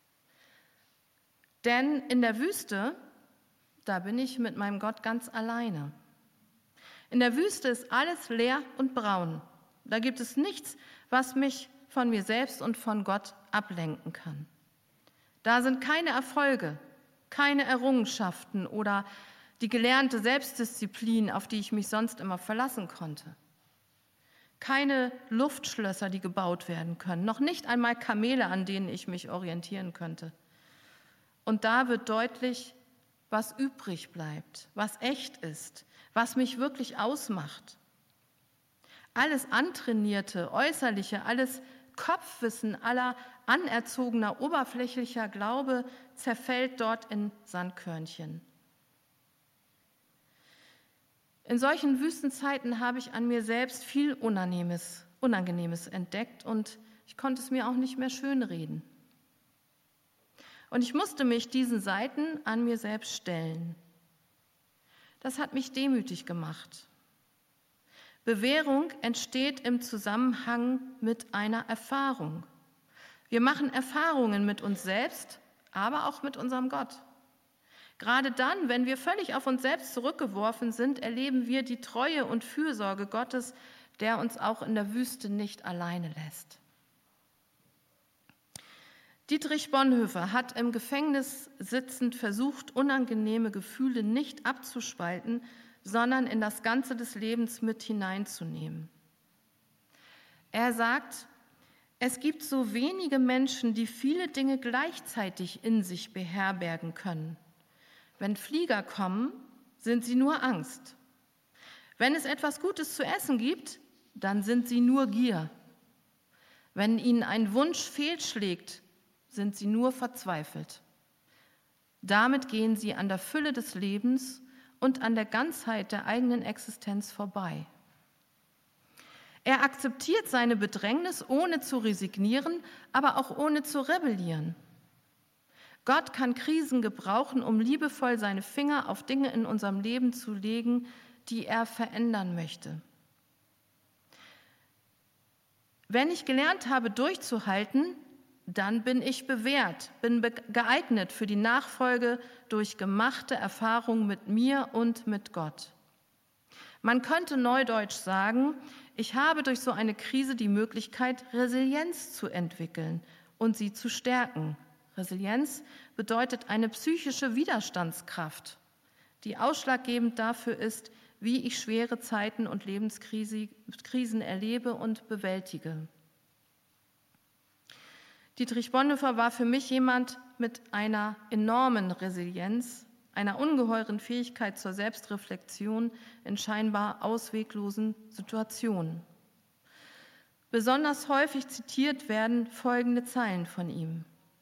Denn in der Wüste, da bin ich mit meinem Gott ganz alleine. In der Wüste ist alles leer und braun. Da gibt es nichts, was mich von mir selbst und von Gott ablenken kann. Da sind keine Erfolge, keine Errungenschaften oder die gelernte Selbstdisziplin, auf die ich mich sonst immer verlassen konnte. Keine Luftschlösser, die gebaut werden können, noch nicht einmal Kamele, an denen ich mich orientieren könnte. Und da wird deutlich, was übrig bleibt, was echt ist, was mich wirklich ausmacht. Alles Antrainierte, Äußerliche, alles Kopfwissen aller anerzogener, oberflächlicher Glaube zerfällt dort in Sandkörnchen. In solchen Wüstenzeiten habe ich an mir selbst viel Unangenehmes entdeckt und ich konnte es mir auch nicht mehr schönreden. Und ich musste mich diesen Seiten an mir selbst stellen. Das hat mich demütig gemacht. Bewährung entsteht im Zusammenhang mit einer Erfahrung. Wir machen Erfahrungen mit uns selbst, aber auch mit unserem Gott. Gerade dann, wenn wir völlig auf uns selbst zurückgeworfen sind, erleben wir die Treue und Fürsorge Gottes, der uns auch in der Wüste nicht alleine lässt. Dietrich Bonhoeffer hat im Gefängnis sitzend versucht, unangenehme Gefühle nicht abzuspalten, sondern in das Ganze des Lebens mit hineinzunehmen. Er sagt, es gibt so wenige Menschen, die viele Dinge gleichzeitig in sich beherbergen können. Wenn Flieger kommen, sind sie nur Angst. Wenn es etwas Gutes zu essen gibt, dann sind sie nur Gier. Wenn ihnen ein Wunsch fehlschlägt, sind sie nur verzweifelt. Damit gehen sie an der Fülle des Lebens und an der Ganzheit der eigenen Existenz vorbei. Er akzeptiert seine Bedrängnis, ohne zu resignieren, aber auch ohne zu rebellieren. Gott kann Krisen gebrauchen, um liebevoll seine Finger auf Dinge in unserem Leben zu legen, die er verändern möchte. Wenn ich gelernt habe, durchzuhalten, dann bin ich bewährt, bin geeignet für die Nachfolge durch gemachte Erfahrung mit mir und mit Gott. Man könnte neudeutsch sagen, ich habe durch so eine Krise die Möglichkeit, Resilienz zu entwickeln und sie zu stärken. Resilienz bedeutet eine psychische Widerstandskraft, die ausschlaggebend dafür ist, wie ich schwere Zeiten und Lebenskrisen erlebe und bewältige. Dietrich Bonhoeffer war für mich jemand mit einer enormen Resilienz, einer ungeheuren Fähigkeit zur Selbstreflexion in scheinbar ausweglosen Situationen. Besonders häufig zitiert werden folgende Zeilen von ihm.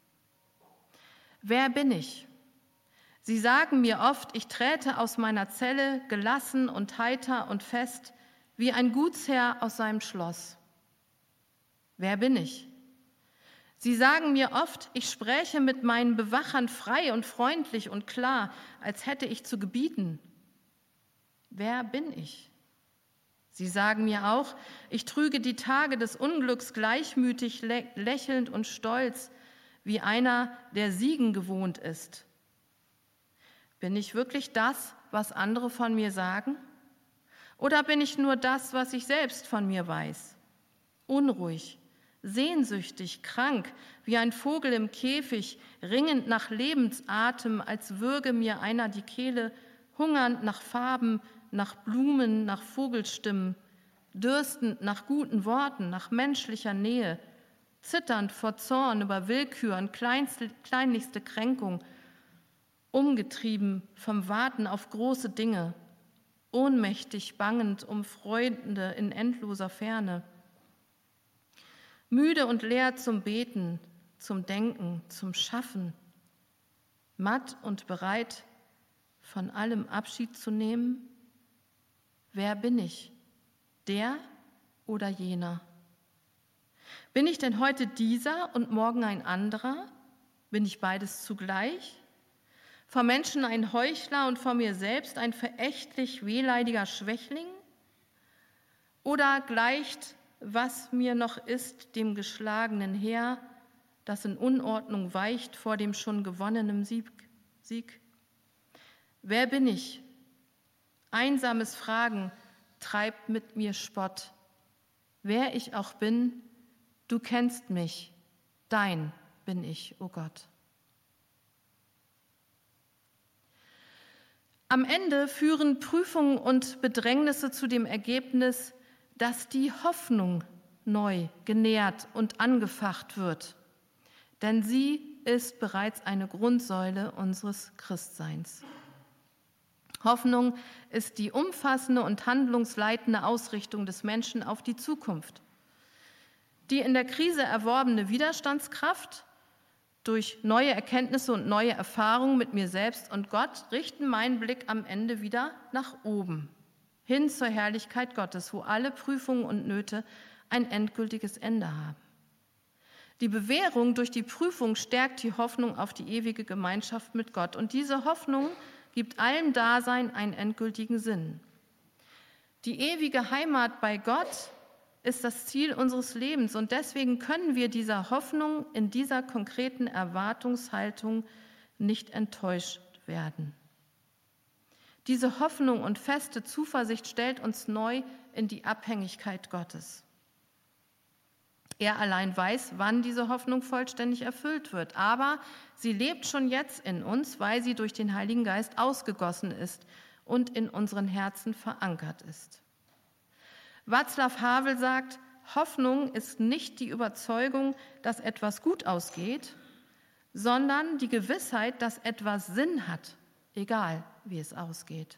Wer bin ich? Sie sagen mir oft, ich träte aus meiner Zelle gelassen und heiter und fest, wie ein Gutsherr aus seinem Schloss. Wer bin ich? Sie sagen mir oft, ich spräche mit meinen Bewachern frei und freundlich und klar, als hätte ich zu gebieten. Wer bin ich? Sie sagen mir auch, ich trüge die Tage des Unglücks gleichmütig, lächelnd und stolz, wie einer, der Siegen gewohnt ist. Bin ich wirklich das, was andere von mir sagen? Oder bin ich nur das, was ich selbst von mir weiß? Unruhig, sehnsüchtig, krank, wie ein Vogel im Käfig, ringend nach Lebensatem, als würge mir einer die Kehle, hungernd nach Farben, nach Blumen, nach Vogelstimmen, dürstend nach guten Worten, nach menschlicher Nähe, zitternd vor Zorn über Willkür und kleinlichste Kränkung, umgetrieben vom Warten auf große Dinge, ohnmächtig bangend um Freunde in endloser Ferne, müde und leer zum Beten, zum Denken, zum Schaffen, matt und bereit, von allem Abschied zu nehmen? Wer bin ich? Der oder jener? Bin ich denn heute dieser und morgen ein anderer? Bin ich beides zugleich? Vor Menschen ein Heuchler und vor mir selbst ein verächtlich wehleidiger Schwächling? Oder gleicht, was mir noch ist, dem geschlagenen Heer, das in Unordnung weicht vor dem schon gewonnenen Sieg? Wer bin ich? Einsames Fragen treibt mit mir Spott. Wer ich auch bin, du kennst mich, dein bin ich, o Gott. Am Ende führen Prüfungen und Bedrängnisse zu dem Ergebnis, dass die Hoffnung neu genährt und angefacht wird. Denn sie ist bereits eine Grundsäule unseres Christseins. Hoffnung ist die umfassende und handlungsleitende Ausrichtung des Menschen auf die Zukunft. Die in der Krise erworbene Widerstandskraft durch neue Erkenntnisse und neue Erfahrungen mit mir selbst und Gott richten meinen Blick am Ende wieder nach oben, hin zur Herrlichkeit Gottes, wo alle Prüfungen und Nöte ein endgültiges Ende haben. Die Bewährung durch die Prüfung stärkt die Hoffnung auf die ewige Gemeinschaft mit Gott. Und diese Hoffnung gibt allem Dasein einen endgültigen Sinn. Die ewige Heimat bei Gott ist das Ziel unseres Lebens und deswegen können wir dieser Hoffnung in dieser konkreten Erwartungshaltung nicht enttäuscht werden. Diese Hoffnung und feste Zuversicht stellt uns neu in die Abhängigkeit Gottes. Er allein weiß, wann diese Hoffnung vollständig erfüllt wird, aber sie lebt schon jetzt in uns, weil sie durch den Heiligen Geist ausgegossen ist und in unseren Herzen verankert ist. Václav Havel sagt, Hoffnung ist nicht die Überzeugung, dass etwas gut ausgeht, sondern die Gewissheit, dass etwas Sinn hat, egal wie es ausgeht.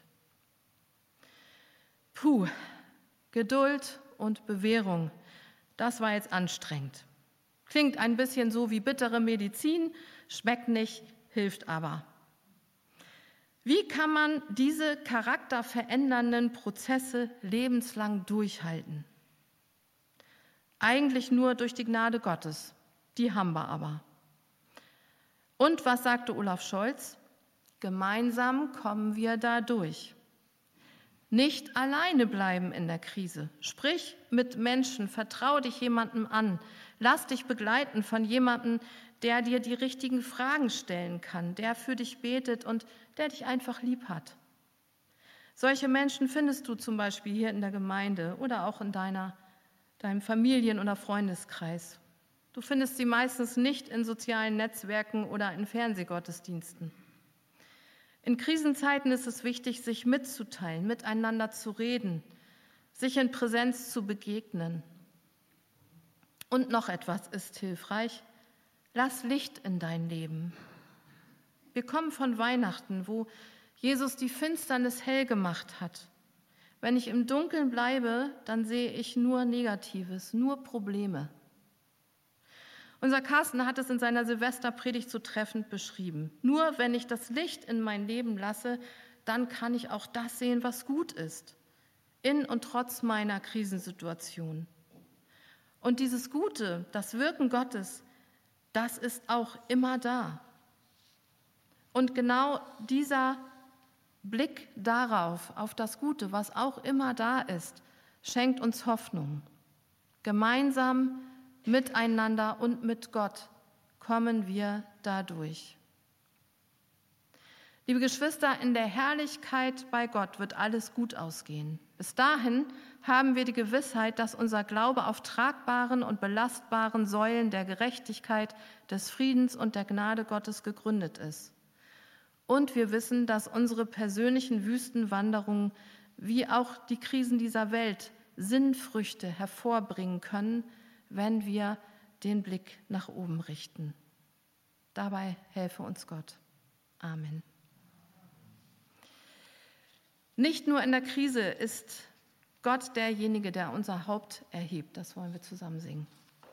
Geduld und Bewährung, das war jetzt anstrengend. Klingt ein bisschen so wie bittere Medizin, schmeckt nicht, hilft aber. Wie kann man diese charakterverändernden Prozesse lebenslang durchhalten? Eigentlich nur durch die Gnade Gottes, die haben wir aber. Und was sagte Olaf Scholz? Gemeinsam kommen wir da durch. Nicht alleine bleiben in der Krise. Sprich mit Menschen, vertrau dich jemandem an, lass dich begleiten von jemandem, der dir die richtigen Fragen stellen kann, der für dich betet und der dich einfach lieb hat. Solche Menschen findest du zum Beispiel hier in der Gemeinde oder auch in deinem Familien- oder Freundeskreis. Du findest sie meistens nicht in sozialen Netzwerken oder in Fernsehgottesdiensten. In Krisenzeiten ist es wichtig, sich mitzuteilen, miteinander zu reden, sich in Präsenz zu begegnen. Und noch etwas ist hilfreich: Lass Licht in dein Leben. Wir kommen von Weihnachten, wo Jesus die Finsternis hell gemacht hat. Wenn ich im Dunkeln bleibe, dann sehe ich nur Negatives, nur Probleme. Unser Carsten hat es in seiner Silvesterpredigt so treffend beschrieben. Nur wenn ich das Licht in mein Leben lasse, dann kann ich auch das sehen, was gut ist, in und trotz meiner Krisensituation. Und dieses Gute, das Wirken Gottes, das ist auch immer da. Und genau dieser Blick darauf, auf das Gute, was auch immer da ist, schenkt uns Hoffnung. Gemeinsam, miteinander und mit Gott kommen wir dadurch. Liebe Geschwister, in der Herrlichkeit bei Gott wird alles gut ausgehen. Bis dahin haben wir die Gewissheit, dass unser Glaube auf tragbaren und belastbaren Säulen der Gerechtigkeit, des Friedens und der Gnade Gottes gegründet ist. Und wir wissen, dass unsere persönlichen Wüstenwanderungen wie auch die Krisen dieser Welt Sinnfrüchte hervorbringen können, wenn wir den Blick nach oben richten. Dabei helfe uns Gott. Amen. Nicht nur in der Krise ist Gott derjenige, der unser Haupt erhebt. Das wollen wir zusammen singen.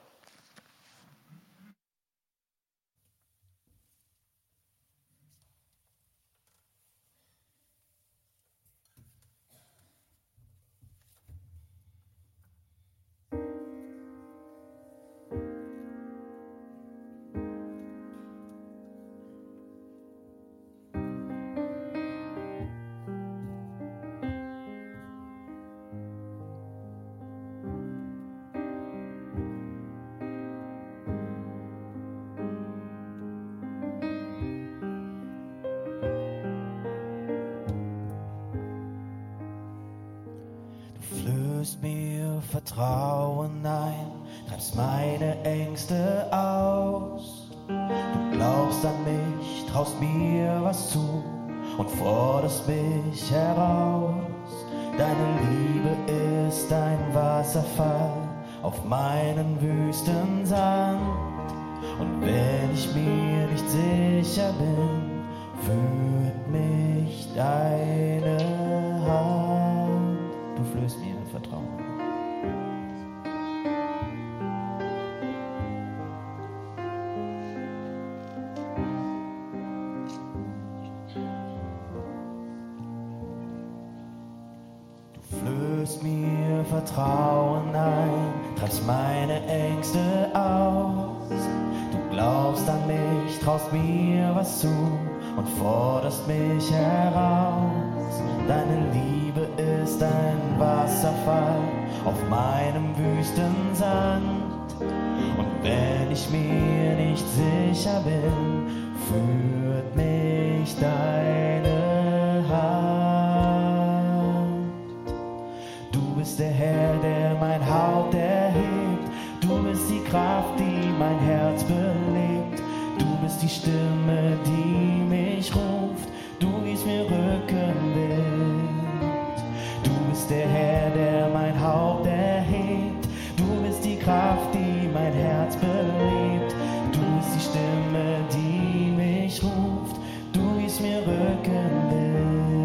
Mir Vertrauen ein, treibst meine Ängste aus. Du glaubst an mich, traust mir was zu und forderst mich heraus. Deine Liebe ist ein Wasserfall auf meinen Wüstensand. Und wenn ich mir nicht sicher bin, führt mich deine Hand. Du flößt mir Vertrauen. Du flößt mir Vertrauen ein, treibst meine Ängste aus. Du glaubst an mich, traust mir was zu und forderst mich heraus. Deine Liebe ist ein Wasserfall auf meinem Wüstensand. Und wenn ich mir nicht sicher bin, führt mich deine Hand. Du bist der Herr, der mein Haupt erhebt. Du bist die Kraft, die mein Herz belebt. Du bist die Stimme, die mich ruft. Du gibst mir Rückenwind. Du bist der Herr, der mein Haupt erhebt. Du bist die Kraft, die mein Herz belebt. Du bist die Stimme, die mich ruft. Du gibst mir Rückenwind.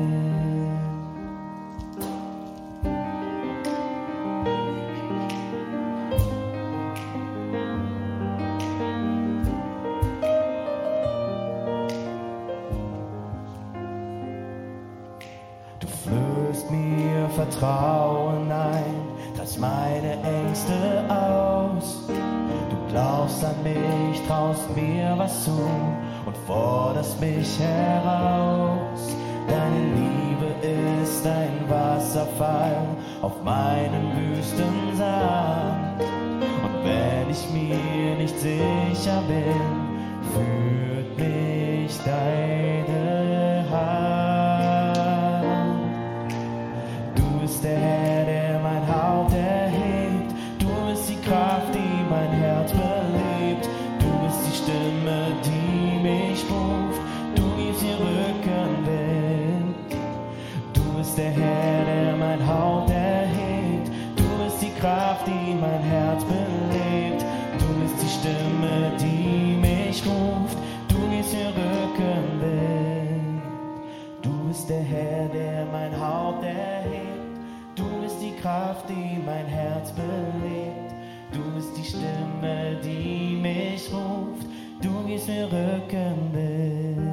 Du flößt mir Vertrauen ein, treibst meine Ängste aus. Du glaubst an mich, traust mir was zu und forderst mich heraus. Deine Liebe ist ein Wasserfall auf meinen Wüstensand. Und wenn ich mir nicht sicher bin, führt mich deine Hand. Du bist der Herr, der mein Haupt erhebt. Du bist die Kraft, die mein Herz belebt. Du bist die Stimme, die mich ruft. Du gibst mir Rückenwind. Du bist der Herr, der mein Haupt erhebt. Du bist die Kraft, die mein Herz belebt. Du bist die Stimme, die mich ruft. Du gibst mir Rückenwind. Du bist der Herr, der mein Haupt erhebt. Du bist die Kraft, die mein Herz belebt. Du bist die Stimme, die mich ruft. Du gibst mir Rückenwind.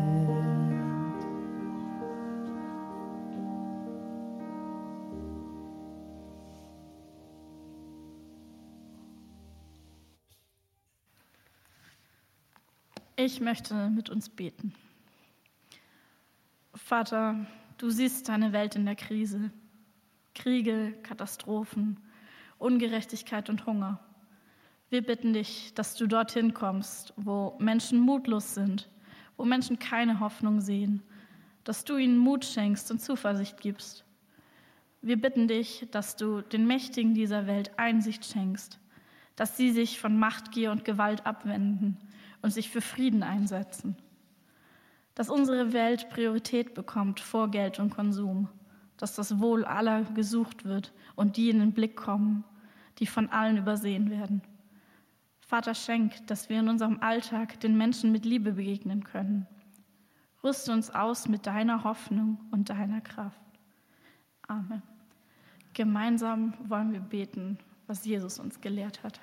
Ich möchte mit uns beten. Vater, du siehst deine Welt in der Krise. Kriege, Katastrophen, Ungerechtigkeit und Hunger. Wir bitten dich, dass du dorthin kommst, wo Menschen mutlos sind, wo Menschen keine Hoffnung sehen, dass du ihnen Mut schenkst und Zuversicht gibst. Wir bitten dich, dass du den Mächtigen dieser Welt Einsicht schenkst, dass sie sich von Machtgier und Gewalt abwenden und sich für Frieden einsetzen. Dass unsere Welt Priorität bekommt vor Geld und Konsum, dass das Wohl aller gesucht wird und die in den Blick kommen, die von allen übersehen werden. Vater, schenk, dass wir in unserem Alltag den Menschen mit Liebe begegnen können. Rüste uns aus mit deiner Hoffnung und deiner Kraft. Amen. Gemeinsam wollen wir beten, was Jesus uns gelehrt hat.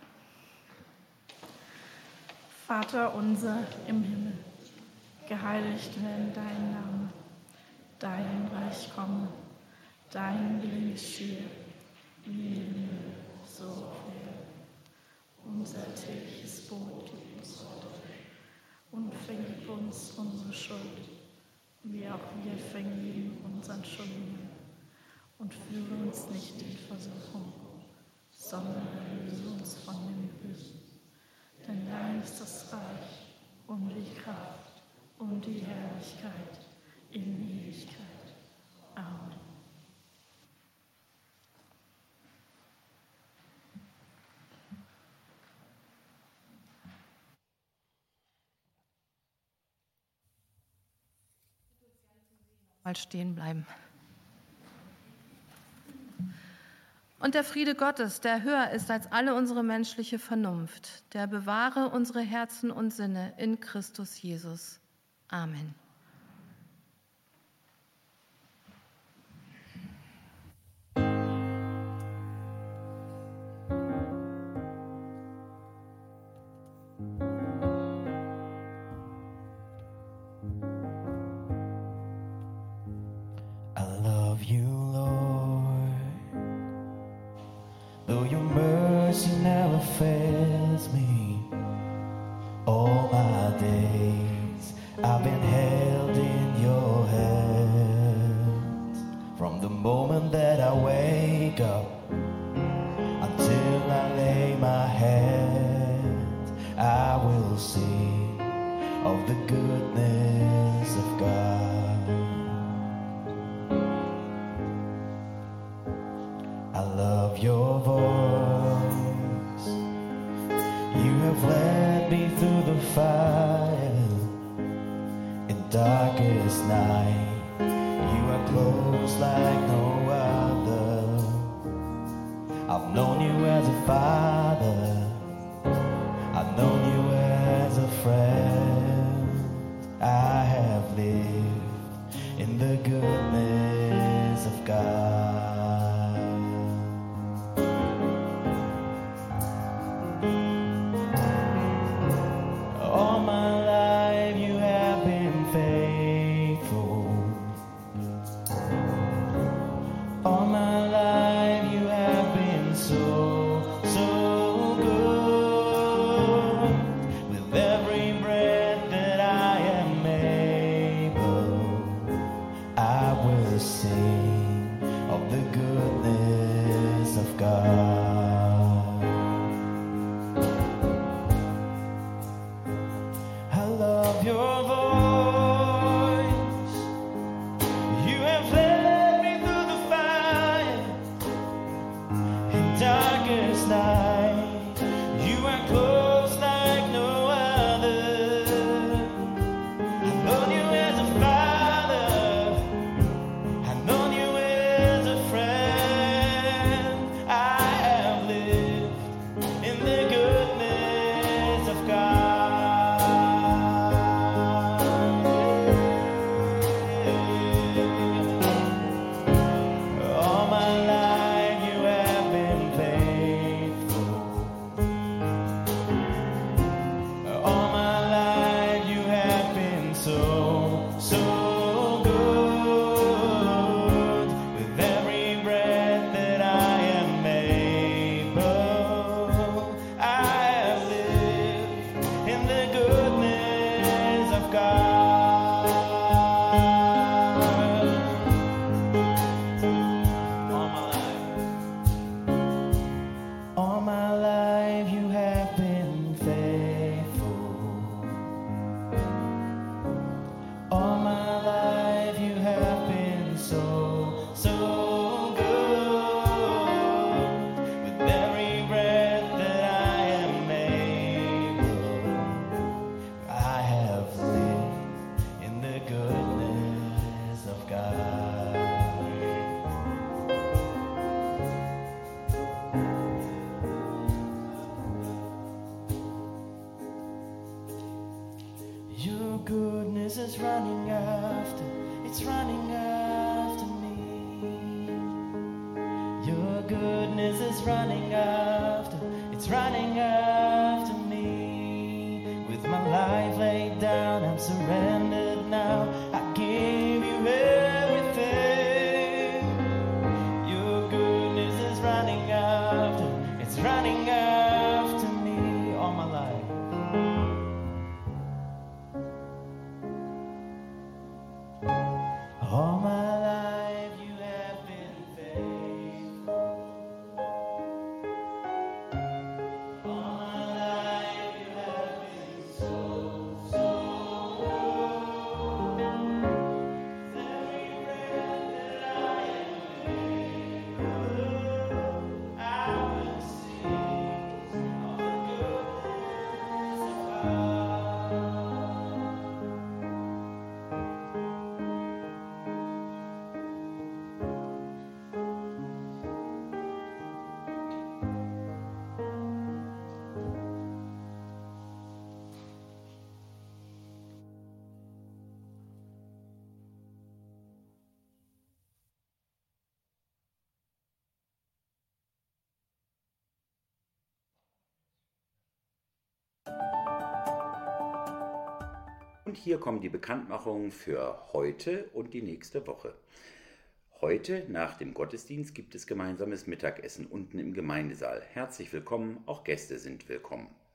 Vater unser im Himmel, geheiligt werde dein Name, dein Reich komme, dein Wille geschehe, wie im Himmel, so auf Erden. Unser tägliches Brot gib uns heute und vergib uns unsere Schuld, wie auch wir vergeben unseren Schuldigen. Und führe uns nicht in Versuchung, sondern erlöse uns von dem Bösen. Denn dein ist das Reich und die Kraft und die Herrlichkeit in Ewigkeit. Amen. Mal stehen bleiben. Und der Friede Gottes, der höher ist als alle unsere menschliche Vernunft, der bewahre unsere Herzen und Sinne in Christus Jesus. Amen. I love you, Lord, though your mercy never fails me. All my days I've been held in your hands. wake up until I lay my head. I will sing of the goodness of God. I love your voice. You have led me through the fire in darkest night. You are close like no other. I've known you as a father. I've known you as a friend. I have lived in the goodness of God. All my life you have been faithful. All my life you have been so, so good. With every breath that I am able, I will sing of the goodness of God. I love your voice. You have led me through the fire in darkest night. You are close like no other. I've known you as a father. I've known you as a friend. I have lived in the goodness of God. All my life you have been faithful. All my life you have been so, so good. With every breath that I am able, I have lived in the goodness of God. All my life you have been faithful. All my life you have been so, so good. With every breath that I am able, I have lived in the goodness of God. Your goodness is running after, it's running after me. Your goodness is running after, it's running after me. With my life laid down, I'm surrendered now. I give you everything. Your goodness is running after, it's running after me. All my life. All my life you have been faithful. All my life you have been so, so good. With every breath that I am able, I will sing of the goodness of God. Und hier kommen die Bekanntmachungen für heute und die nächste Woche. Heute nach dem Gottesdienst gibt es gemeinsames Mittagessen unten im Gemeindesaal. Herzlich willkommen, auch Gäste sind willkommen.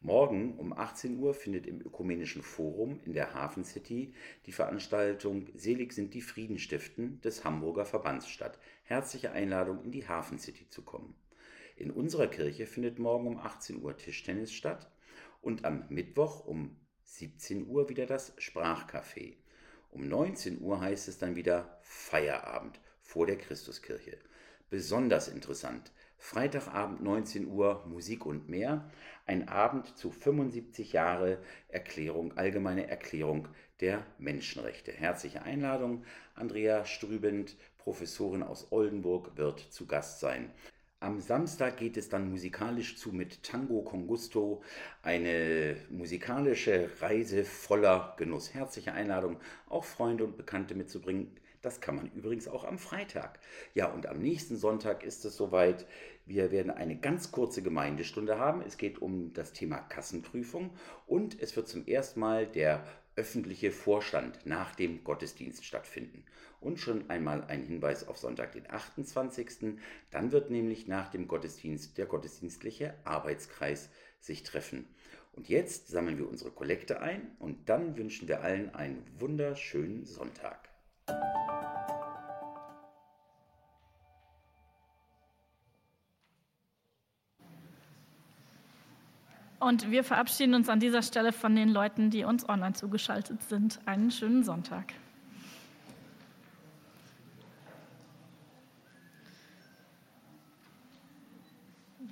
Morgen um 18 Uhr findet im Ökumenischen Forum in der Hafen City die Veranstaltung Selig sind die Frieden stiften des Hamburger Verbands statt. Herzliche Einladung, in die Hafen City zu kommen. In unserer Kirche findet morgen um 18 Uhr Tischtennis statt und am Mittwoch um 17 Uhr wieder das Sprachcafé. Um 19 Uhr heißt es dann wieder Feierabend vor der Christuskirche. Besonders interessant, Freitagabend 19 Uhr Musik und mehr, ein Abend zu 75 Jahre allgemeine Erklärung der Menschenrechte. Herzliche Einladung, Andrea Strübend, Professorin aus Oldenburg, wird zu Gast sein. Am Samstag geht es dann musikalisch zu mit Tango con Gusto, eine musikalische Reise voller Genuss. Herzliche Einladung, auch Freunde und Bekannte mitzubringen. Das kann man übrigens auch am Freitag. Ja, und am nächsten Sonntag ist es soweit. Wir werden eine ganz kurze Gemeindestunde haben. Es geht um das Thema Kassenprüfung und es wird zum ersten Mal der öffentliche Vorstand nach dem Gottesdienst stattfinden. Und schon einmal ein Hinweis auf Sonntag, den 28. Dann wird nämlich nach dem Gottesdienst der gottesdienstliche Arbeitskreis sich treffen. Und jetzt sammeln wir unsere Kollekte ein und dann wünschen wir allen einen wunderschönen Sonntag. Und wir verabschieden uns an dieser Stelle von den Leuten, die uns online zugeschaltet sind. Einen schönen Sonntag.